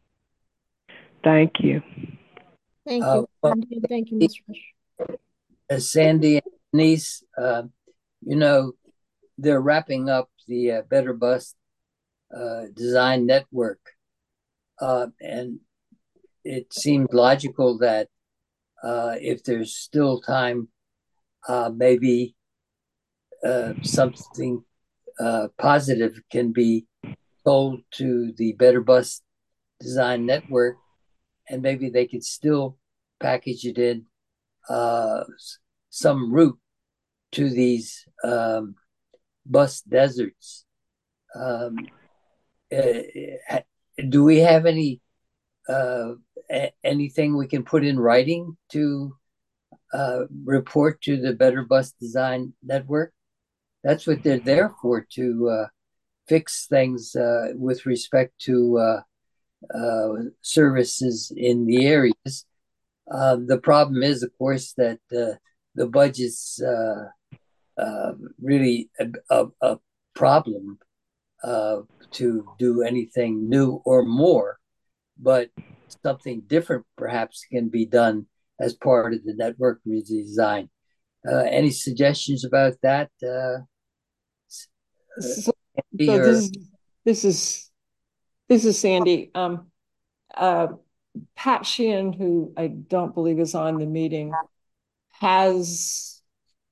Thank you. Thank Uh, you. well, Thank you, thank you, Miz Rush. as Sandy and Denise, uh, you know, they're wrapping up the uh, Better Bus uh, Design Network. Uh, and it seemed logical that uh, if there's still time, uh, maybe uh, something uh, positive can be told to the Better Bus Design Network, and maybe they could still package it in uh, some route to these um, bus deserts. Um, uh, do we have any uh, a- anything we can put in writing to uh, report to the Better Bus Design Network? That's what they're there for, to uh, fix things uh, with respect to uh, uh, services in the areas. Uh, the problem is, of course, that uh, the budget's uh, uh, really a, a, a problem uh, to do anything new or more, but something different perhaps can be done as part of the network redesign. Uh, any suggestions about that? Uh, So, Andy, so or- this is this is this is Sandy. Um, uh, Pat Sheehan, who I don't believe is on the meeting, has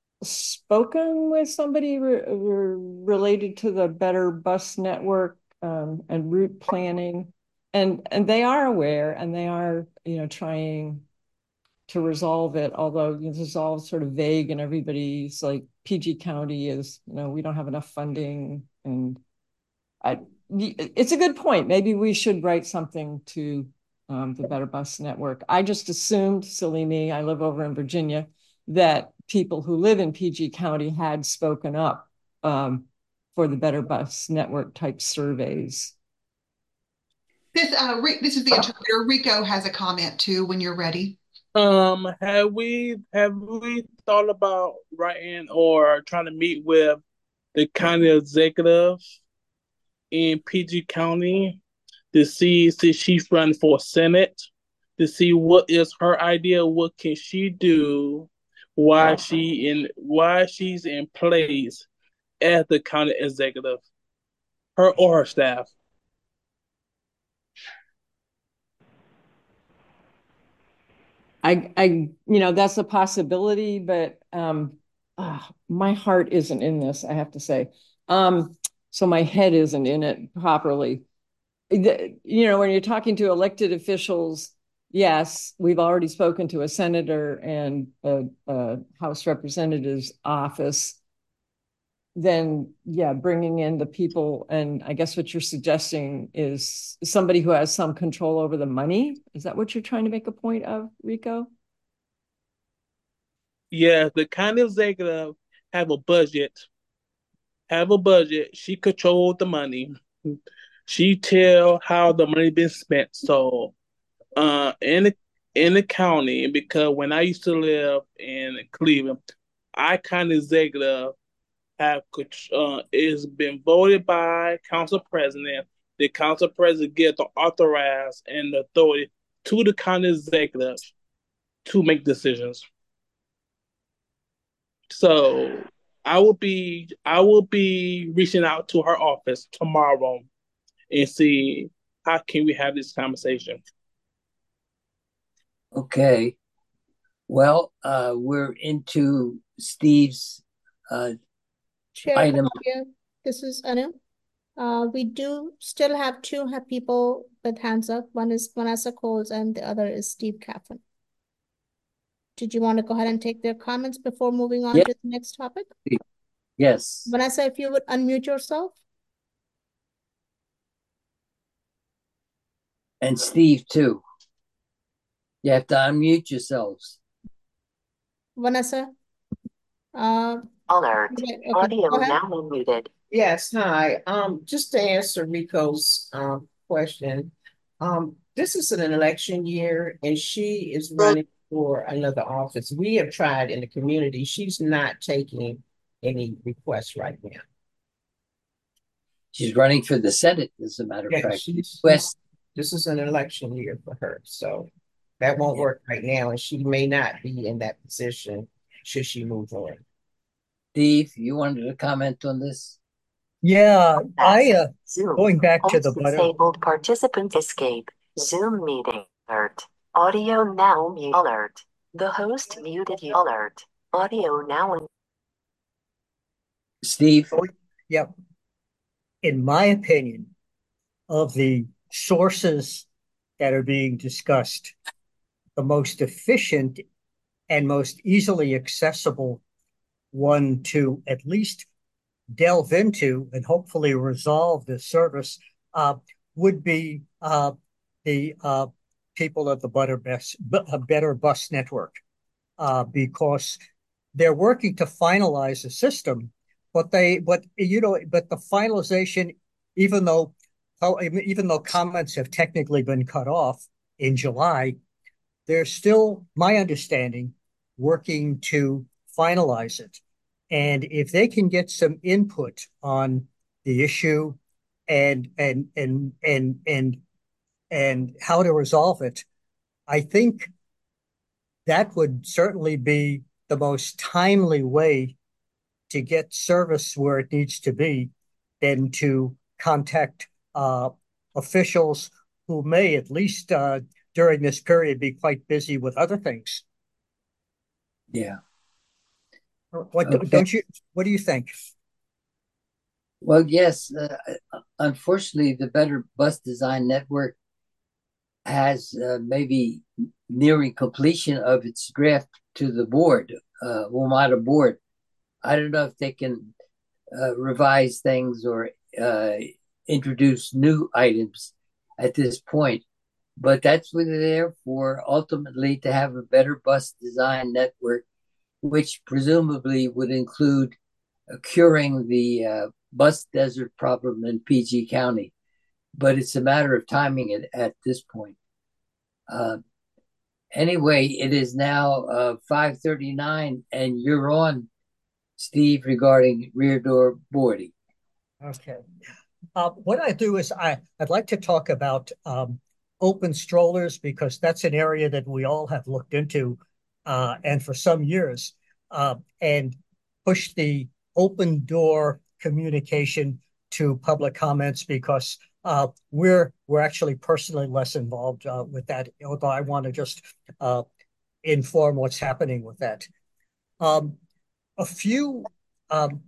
spoken with somebody re- re- related to the Better Bus Network um, and route planning, and and they are aware, and they are you know trying to resolve it. Although you know, this is all sort of vague, and everybody's like, P G County is you know we don't have enough funding, and I. It's a good point. Maybe we should write something to um, the Better Bus Network. I just assumed, silly me, I live over in Virginia, that people who live in P G County had spoken up um, for the Better Bus Network type surveys. This uh, Rick, this is the interpreter. Rico has a comment too. When you're ready. Um, have we have we thought about writing or trying to meet with the county executive in P G County to see see she's running for Senate, to see what is her idea, what can she do, why she in why she's in place as the county executive, her or her staff. I, I, you know, that's a possibility, but um, oh, my heart isn't in this, I have to say. Um, so my head isn't in it properly. The, you know, when you're talking to elected officials, yes, we've already spoken to a senator and a, a House representative's office. Then, yeah, bringing in the people, and I guess what you're suggesting is somebody who has some control over the money. Is that what you're trying to make a point of, Rico? Yeah, the county executive have a budget. Have a budget. She controls the money. She tell how the money been spent. So, uh, in the in the county, because when I used to live in Cleveland, our county executive have uh, is been voted by council president. The council president get the authorize and the authority to the county executive to make decisions. So I will be I will be reaching out to her office tomorrow and see how can we have this conversation. Okay. Well, uh, we're into Steve's uh, Chair, item. Claudia, this is Anu. Uh, we do still have two have people with hands up. One is Vanessa Coles and the other is Steve Kaplan. Did you want to go ahead and take their comments before moving on Yeah. to the next topic? Yes. Vanessa, if you would unmute yourself. And Steve, too. You have to unmute yourselves. Vanessa. Uh, Alert. okay, Audio go ahead. now unmuted. Yes, hi. Um, just to answer Rico's um question, um, this is an election year and she is running for another office. We have tried in the community. She's not taking any requests right now. She's running for the Senate, as a matter of Yeah, fact. she's, West. this is an election year for her, so that won't Yeah. work right now, and she may not be in that position should she move on. Steve, you wanted to comment on this? Yeah, I, uh, Zoom. going back to Host the butter. disabled participant escape. Zoom meeting alert. Audio now mute alert. The host muted you alert. Audio now. un- Steve? Oh, yep. In my opinion, of the sources that are being discussed, the most efficient and most easily accessible one to at least delve into and hopefully resolve this service uh, would be uh, the uh, people of the Better Bus, Better Bus Network, uh, because they're working to finalize the system, but they, but you know, but the finalization, even though, even though comments have technically been cut off in July, they're still, my understanding, working to finalize it. And if they can get some input on the issue and and and and and and how to resolve it, I think that would certainly be the most timely way to get service where it needs to be than to contact uh, officials who may, at least uh, during this period, be quite busy with other things. Yeah. What Okay. don't you? What do you think? Well, yes. Uh, unfortunately, the Better Bus Design Network has uh, maybe nearing completion of its draft to the board, uh, WMATA board. I don't know if they can uh, revise things or uh, introduce new items at this point, but that's what they're there for, ultimately to have a better bus design network, which presumably would include uh, curing the uh, bus desert problem in P G County. But it's a matter of timing it at this point. Uh, anyway, it is now uh, five thirty-nine, and you're on, Steve, regarding rear door boarding. Okay. Uh, what I do is I, I'd like to talk about um, open strollers, because that's an area that we all have looked into uh, and for some years, uh, and push the open door communication to public comments, because uh, we're we're actually personally less involved uh, with that. Although I want to just uh, inform what's happening with that. Um, a few um,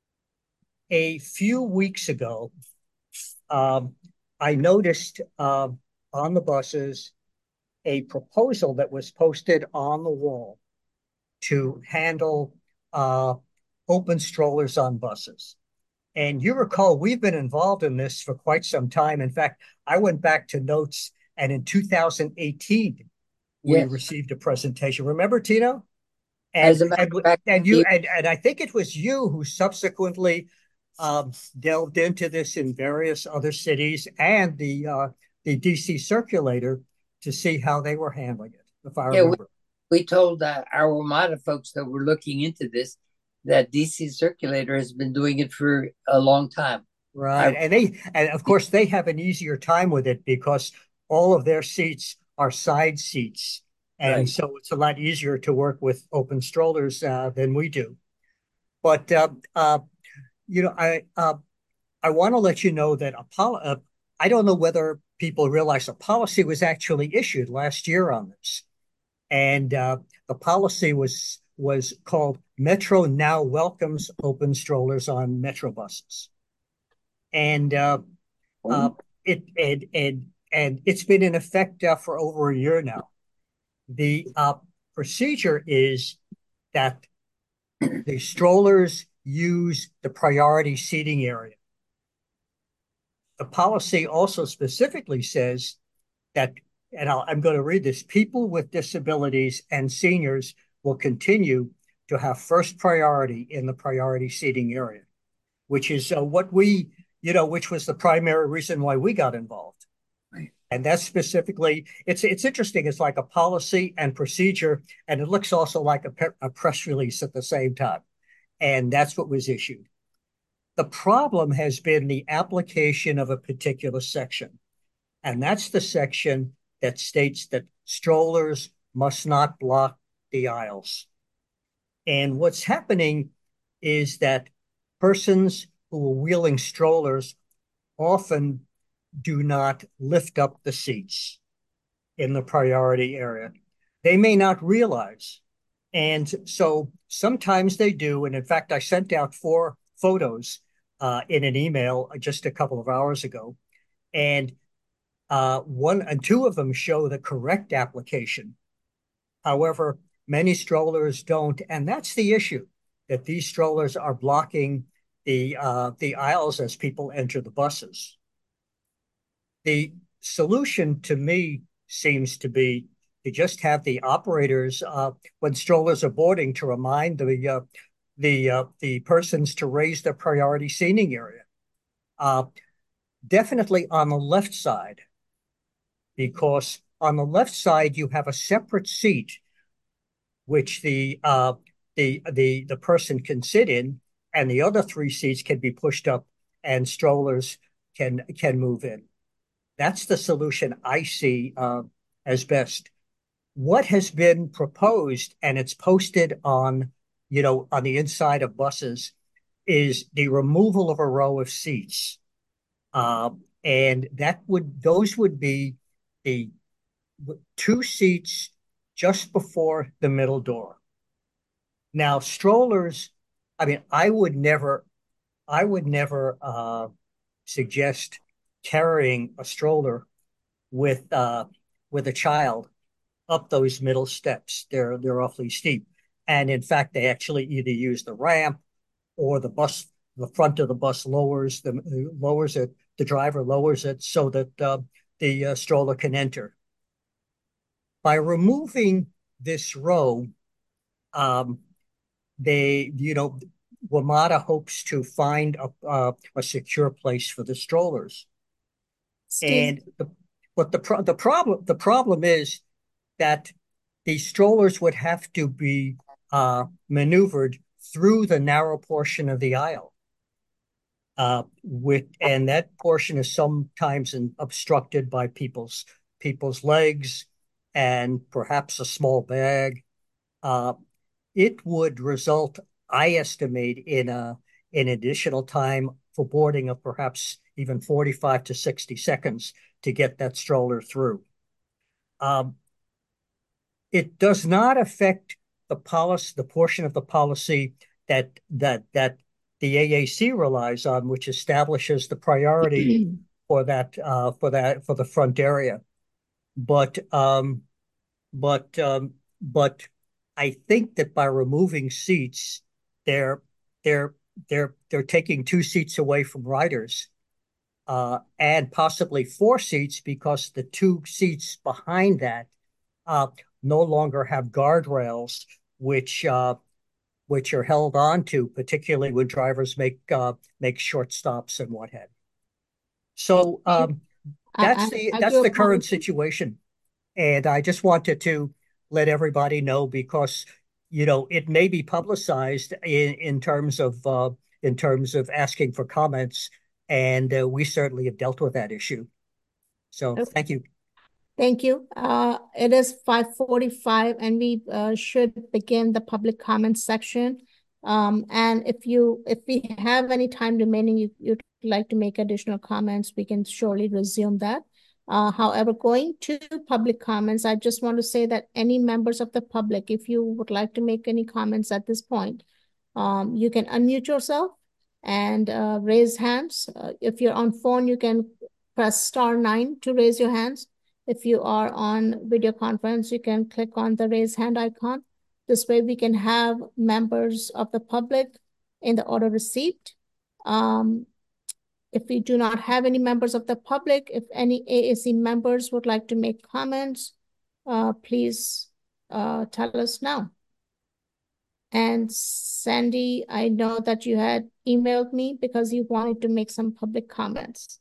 a few weeks ago, um, I noticed uh, on the buses a proposal that was posted on the wall to handle uh, open strollers on buses. And you recall, we've been involved in this for quite some time. In fact, I went back to notes, and in two thousand eighteen, we Yes. received a presentation. Remember, Tino? As And a matter and, of fact, and you it- and, and I think it was you who subsequently um, delved into this in various other cities and the uh, the D C circulator to see how they were handling it, if I yeah, we, remember. we told uh, our WMATA folks that were looking into this that D C Circulator has been doing it for a long time. Right. I, And they, and of course, they have an easier time with it because all of their seats are side seats. And Right. so it's a lot easier to work with open strollers uh, than we do. But, uh, uh, you know, I, uh, I want to let you know that a pol- uh, I don't know whether people realize a policy was actually issued last year on this. And uh, the policy was was called Metro Now Welcomes Open Strollers on Metro Buses. And uh, uh, it and and and it's been in effect uh, for over a year now. The uh, procedure is that the strollers use the priority seating area. The policy also specifically says that, and I'll, I'm going to read this: people with disabilities and seniors will continue to have first priority in the priority seating area, which is uh, what we, you know, which was the primary reason why we got involved. Right. And that's specifically, it's it's interesting. It's like a policy and procedure, and it looks also like a, pe- a press release at the same time. And that's what was issued. The problem has been the application of a particular section. And that's the section that states that strollers must not block the aisles. And what's happening is that persons who are wheeling strollers often do not lift up the seats in the priority area. They may not realize. And so sometimes they do. And in fact, I sent out four photos uh, in an email just a couple of hours ago. And uh, one and two of them show the correct application. However, many strollers don't. And that's the issue, that these strollers are blocking the uh, the aisles as people enter the buses. The solution to me seems to be to just have the operators uh, when strollers are boarding to remind the uh, the uh, the persons to raise their priority seating area. Uh, definitely on the left side, because on the left side you have a separate seat which the uh, the the the person can sit in, and the other three seats can be pushed up, and strollers can can move in. That's the solution I see uh, as best. What has been proposed, and it's posted on, you know, on the inside of buses, is the removal of a row of seats. Uh, and that would, those would be the two seats just before the middle door. Now, strollers, I mean, I would never, I would never uh, suggest carrying a stroller with uh, with a child up those middle steps. They're they're awfully steep, and in fact, they actually either use the ramp or the bus. The front of the bus lowers the lowers it. The driver lowers it so that uh, the uh, stroller can enter. By removing this row, um, they you know WMATA hopes to find a uh, a secure place for the strollers. Steve. And the, but the pro- the problem the problem is that the strollers would have to be uh, maneuvered through the narrow portion of the aisle, uh, with and that portion is sometimes in, obstructed by people's people's legs and perhaps a small bag. Uh, it would result, I estimate, in a in additional time for boarding of perhaps even forty-five to sixty seconds to get that stroller through. Um, it does not affect the policy, the portion of the policy that that that the A A C relies on, which establishes the priority for that uh, for that for the front area. But um, but um, but I think that by removing seats, they're they're they're they're taking two seats away from riders, uh, and possibly four seats because the two seats behind that uh, no longer have guardrails, which uh, which are held on to, particularly when drivers make uh, make short stops and what have you. So um, that's I, the I, I that's do the current apologize. situation, and I just wanted to let everybody know because you know it may be publicized in in terms of uh, in terms of asking for comments, and uh, we certainly have dealt with that issue. So Okay. thank you. Thank you. Uh, it is five forty-five and we uh, should begin the public comment section. Um, and if you if we have any time remaining, you, you'd like to make additional comments, we can surely resume that. Uh, however, going to public comments, I just want to say that any members of the public, if you would like to make any comments at this point, um, you can unmute yourself and uh, raise hands. Uh, if you're on phone, you can press star nine to raise your hands. If you are on video conference, you can click on the raise hand icon. This way we can have members of the public in the order received. Um, if we do not have any members of the public, if any A A C members would like to make comments, uh, please uh, tell us now. And Sandy, I know that you had emailed me because you wanted to make some public comments.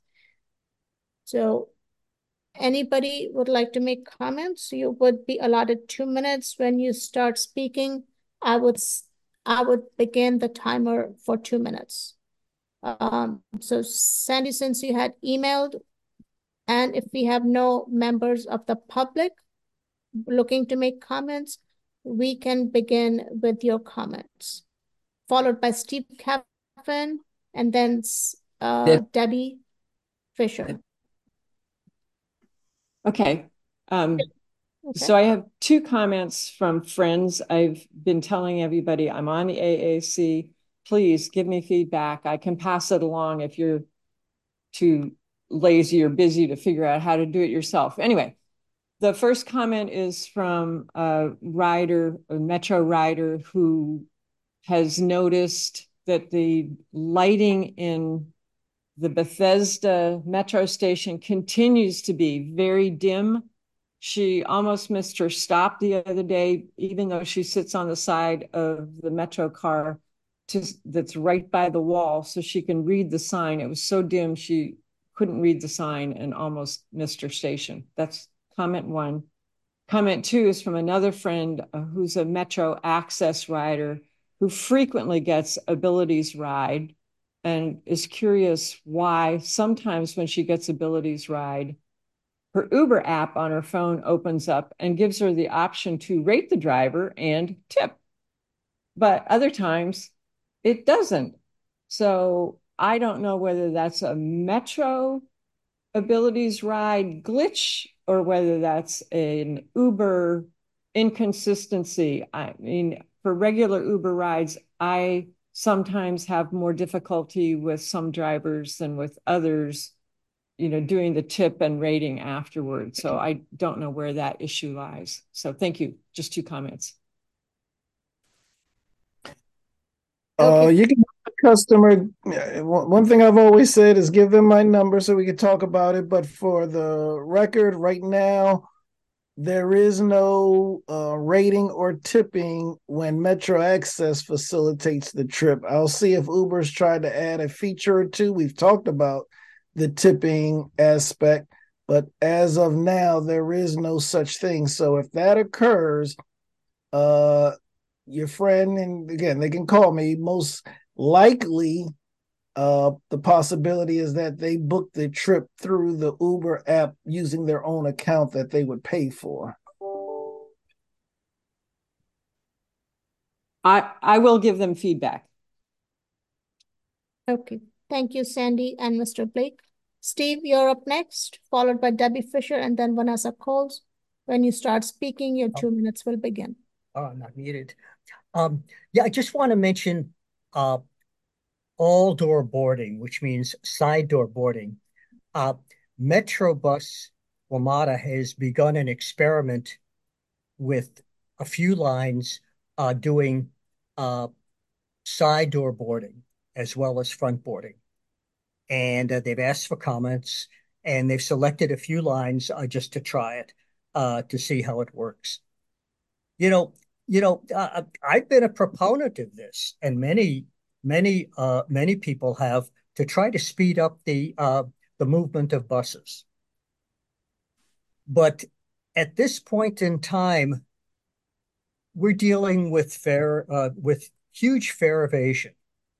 So anybody would like to make comments? You would be allotted two minutes. When you start speaking, I would I would begin the timer for two minutes. Um, so Sandy, since you had emailed, and if we have no members of the public looking to make comments, we can begin with your comments, followed by Steve Caffin, and then uh, Deb- Debbie Fisher. Okay. Um, Okay. So I have two comments from friends. I've been telling everybody I'm on the A A C. Please give me feedback. I can pass it along if you're too lazy or busy to figure out how to do it yourself. Anyway, the first comment is from a rider, a Metro rider, who has noticed that the lighting in the Bethesda Metro station continues to be very dim. She almost missed her stop the other day, even though she sits on the side of the Metro car to, that's right by the wall, so she can read the sign. It was so dim, she couldn't read the sign and almost missed her station. That's comment one. Comment two is from another friend uh, who's a Metro Access rider who frequently gets Abilities Ride and is curious why sometimes when she gets Abilities Ride, her Uber app on her phone opens up and gives her the option to rate the driver and tip. But other times it doesn't. So I don't know whether that's a Metro Abilities Ride glitch or whether that's an Uber inconsistency. I mean, for regular Uber rides, I sometimes have more difficulty with some drivers than with others, you know, doing the tip and rating afterwards. So I don't know where that issue lies. So thank you. Just two comments. Uh, you can customer. One thing I've always said is give them my number so we can talk about it. But for the record, right now, there is no uh, rating or tipping when Metro Access facilitates the trip. I'll see if Uber's tried to add a feature or two. We've talked about the tipping aspect, but as of now, there is no such thing. So if that occurs, uh, your friend, and again, they can call me, most likely uh, the possibility is that they booked the trip through the Uber app using their own account that they would pay for. I, I will give them feedback. Okay. Thank you, Sandy and Mister Blake. Steve, you're up next, followed by Debbie Fisher and then Vanessa Coles. When you start speaking, your two minutes will begin. Oh, I'm not muted. Um, yeah, I just want to mention uh, all door boarding, which means side door boarding. Uh, Metrobus WMATA has begun an experiment with a few lines uh, doing uh, side door boarding as well as front boarding. And uh, they've asked for comments, and they've selected a few lines uh, just to try it, uh, to see how it works. You know, you know, uh, I've been a proponent of this, and many, many, uh, many people have, to try to speed up the uh, the movement of buses. But at this point in time, we're dealing with fare uh, with huge fare evasion.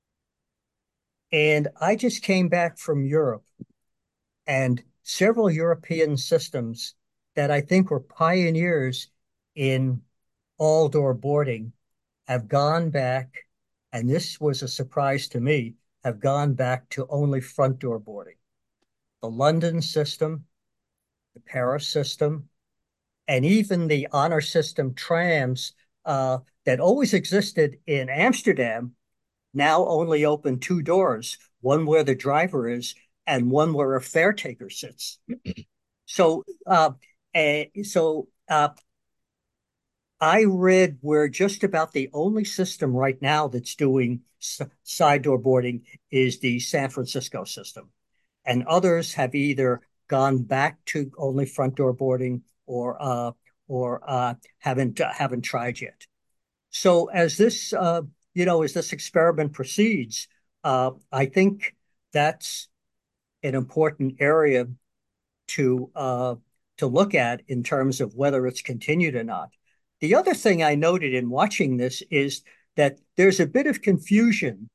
And I just came back from Europe, and several European systems that I think were pioneers in all door boarding have gone back, and this was a surprise to me, have gone back to only front door boarding. The London system, the Paris system, and even the honor system trams uh, that always existed in Amsterdam now only open two doors, one where the driver is and one where a fare taker sits. So, uh, uh, so uh, I read we're just about the only system right now that's doing side door boarding is the San Francisco system. And others have either gone back to only front door boarding or uh, or uh, haven't uh, haven't tried yet. So as this uh, you know as this experiment proceeds, uh, I think that's an important area to uh, to look at in terms of whether it's continued or not. The other thing I noted in watching this is that there's a bit of confusion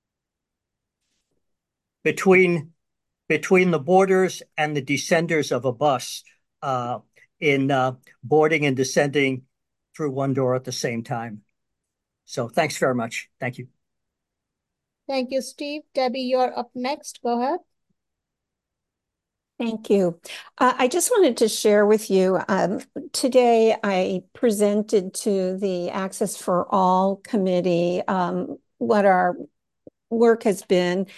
between between the boarders and the descenders of a bus uh, in uh, boarding and descending through one door at the same time. So thanks very much. Thank you. Thank you, Steve. Debbie, you're up next. Go ahead. Thank you. Uh, I just wanted to share with you, um, today I presented to the Access for All committee um, what our work has been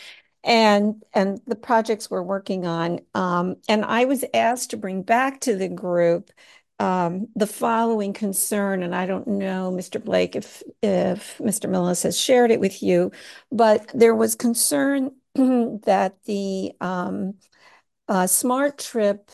and and the projects we're working on. Um, and I was asked to bring back to the group um, the following concern, and I don't know, Mister Blake, if, if Mister Millis has shared it with you, but there was concern that the um, Uh, Smart Trip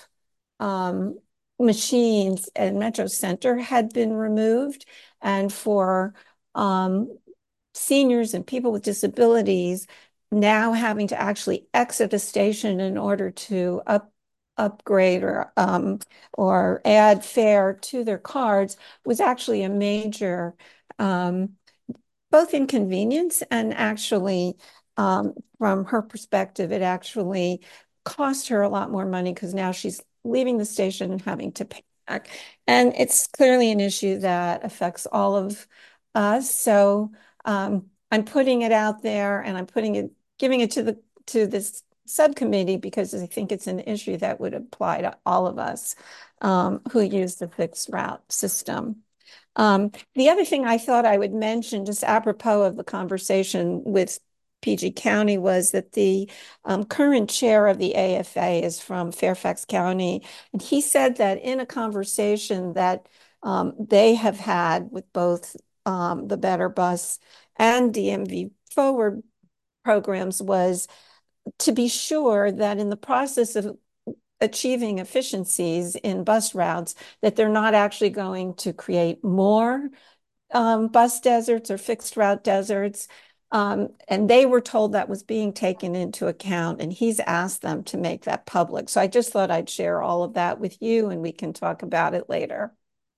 um, machines at Metro Center had been removed, and for um, seniors and people with disabilities now having to actually exit a station in order to up upgrade or um, or add fare to their cards was actually a major um, both inconvenience and actually um, from her perspective, it actually cost her a lot more money because now she's leaving the station and having to pay back. And it's clearly an issue that affects all of us. So um, I'm putting it out there and I'm putting it, giving it to the to this subcommittee because I think it's an issue that would apply to all of us um, who use the fixed route system. Um, the other thing I thought I would mention, just apropos of the conversation with P G County, was that the um, current chair of the A F A is from Fairfax County. And he said that in a conversation that um, they have had with both um, the Better Bus and D M V Forward programs was to be sure that in the process of achieving efficiencies in bus routes, that they're not actually going to create more um, bus deserts or fixed route deserts. Um, and they were told that was being taken into account, and he's asked them to make that public. So I just thought I'd share all of that with you, and we can talk about it later.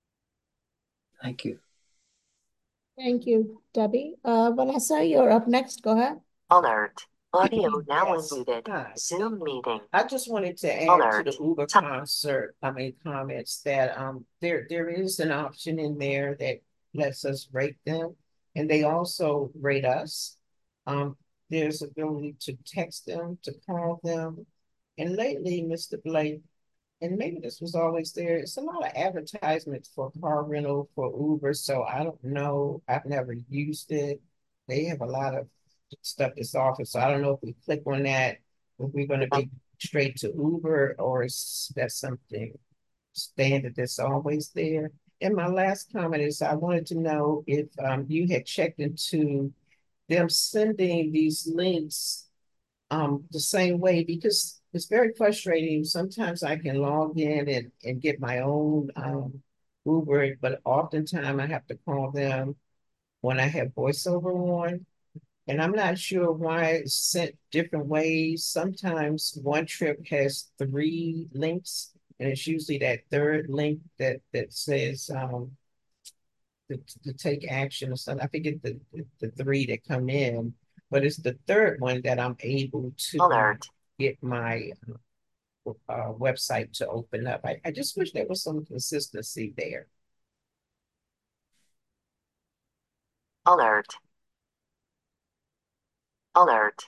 Thank you. Thank you, Debbie. Uh, Vanessa, you're up next. Go ahead. Alert. Audio now Yes. unmuted. Hi. Zoom meeting. I just wanted to add Alert. to the Uber Ta- concert, I mean, comments that um there there is an option in there that lets us rate them, and they also rate us. Um, there's ability to text them, to call them, and lately, Mister Blake, and maybe this was always there. It's a lot of advertisements for car rental for Uber, so I don't know. I've never used it. They have a lot of stuff that's offered, so I don't know if we click on that, if we're going to be straight to Uber, or is that something standard that's always there? And my last comment is I wanted to know if um, you had checked into them sending these links um, the same way, because it's very frustrating. Sometimes I can log in and, and get my own um, Uber, but oftentimes I have to call them when I have voiceover on. And I'm not sure why it's sent different ways. Sometimes one trip has three links, and it's usually that third link that that says um, to, to take action or something. I forget the, the, the three that come in, but it's the third one that I'm able to Alert. get my uh, website to open up. I, I just wish there was some consistency there. Alert. Alert.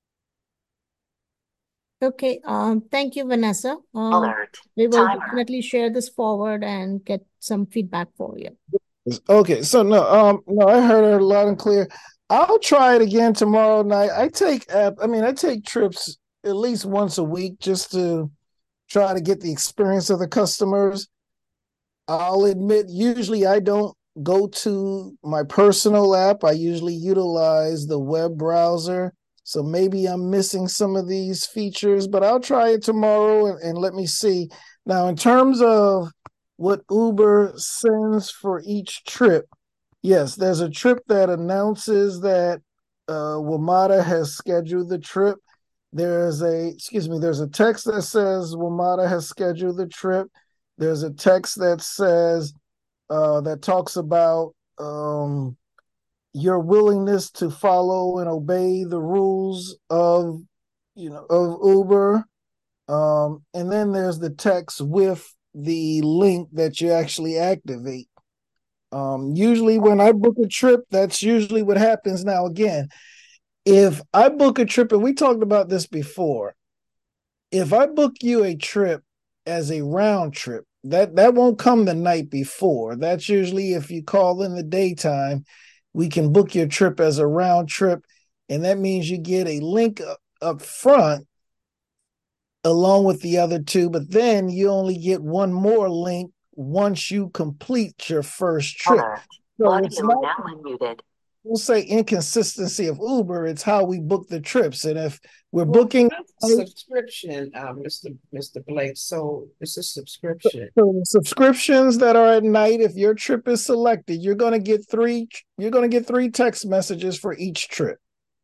Okay, um, thank you, Vanessa. Um, Alert. we will Timer. definitely share this forward and get some feedback for you. Okay, so no, um, no, I heard it loud and clear. I'll try it again tomorrow night. I take app, I mean, I take trips at least once a week just to try to get the experience of the customers. I'll admit, usually I don't go to my personal app. I usually utilize the web browser. So maybe I'm missing some of these features, but I'll try it tomorrow and, and let me see. Now, in terms of what Uber sends for each trip, yes, there's a trip that announces that uh, WMATA has scheduled the trip. There's a, excuse me, there's a text that says WMATA has scheduled the trip. There's a text that says, uh, that talks about um, your willingness to follow and obey the rules of, you know, of Uber. Um, and then there's the text with the link that you actually activate. Um, usually when I book a trip, that's usually what happens. Now, again, if I book a trip, and we talked about this before, if I book you a trip as a round trip, that, that won't come the night before. That's usually if you call in the daytime, we can book your trip as a round trip. And that means you get a link up, up front along with the other two, but then you only get one more link once you complete your first trip. Alert. So Audio it's not, now unmuted. we'll say inconsistency of Uber, it's how we book the trips. And if we're Well, booking subscription, um, Mister Mister Blake. So it's a subscription. so the subscriptions that are at night, if your trip is selected, you're going to get three, you're going to get three text messages for each trip.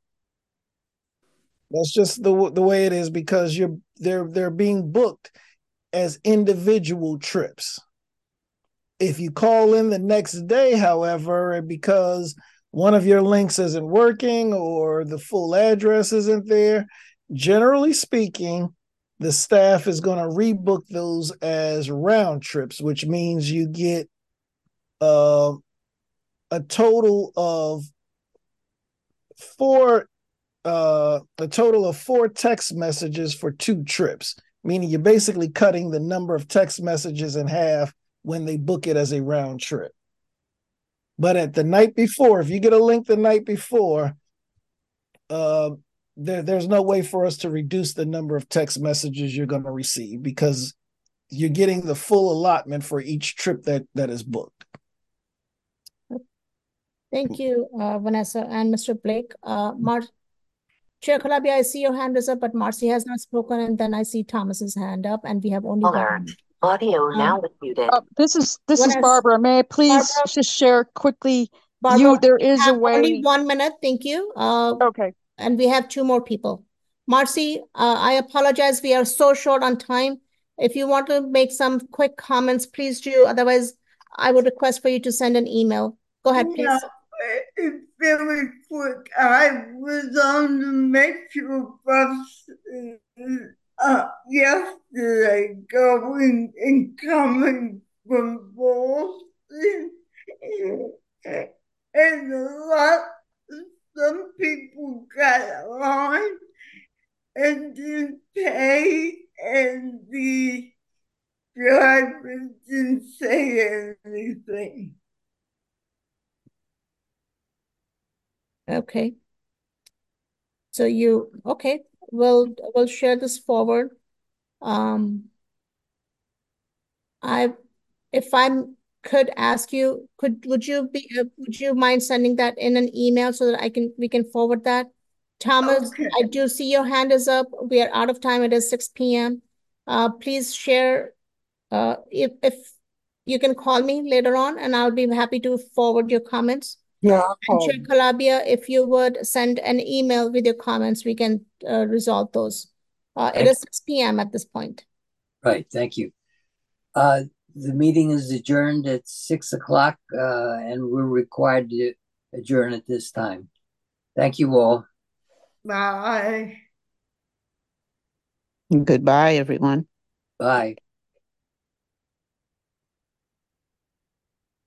That's just the the way it is because you're they're they're being booked as individual trips. If you call in the next day, however, because one of your links isn't working or the full address isn't there, generally speaking, the staff is going to rebook those as round trips, which means you get uh, a total of four uh, a total of four text messages for two trips, meaning you're basically cutting the number of text messages in half when they book it as a round trip. But at the night before, if you get a link the night before, uh, there, there's no way for us to reduce the number of text messages you're going to receive because you're getting the full allotment for each trip that, that is booked. Thank you, uh, Vanessa and Mister Blake. Uh, Mar Chair Calabi, I see your hand is up, but Marcy has not spoken, and then I see Thomas's hand up, and we have only Alert. one. Audio Um, now unmuted. Uh, this is this is Vanessa- Barbara. May I please Barbara? just share quickly? Barbara, You there we is a have only way. one minute. Thank you. Uh, Okay. and we have two more people. Marcy, uh, I apologize. We are so short on time. If you want to make some quick comments, please do. Otherwise, I would request for you to send an email. Go ahead, please. Yeah, it's very quick. I was on the metro bus uh, yesterday going and coming from Boston. And a lot, some people got on and didn't pay, and the anything. Okay. So you, okay, we'll, we'll share this forward. Um, I, if I could ask you, could, would you be, uh, would you mind sending that in an email so that I can, we can forward that? Thomas, Okay. I do see your hand is up. We are out of time. It is six P M Uh, please share, uh, if, if you can call me later on and I'll be happy to forward your comments. Yeah, I'll And call Chair you. Calabia, if you would send an email with your comments, we can uh, resolve those. Uh, it Thank- is six P M at this point. Right, thank you. Uh, the meeting is adjourned at six o'clock, uh, and we're required to adjourn at this time. Thank you all. Bye. Goodbye, everyone. Bye.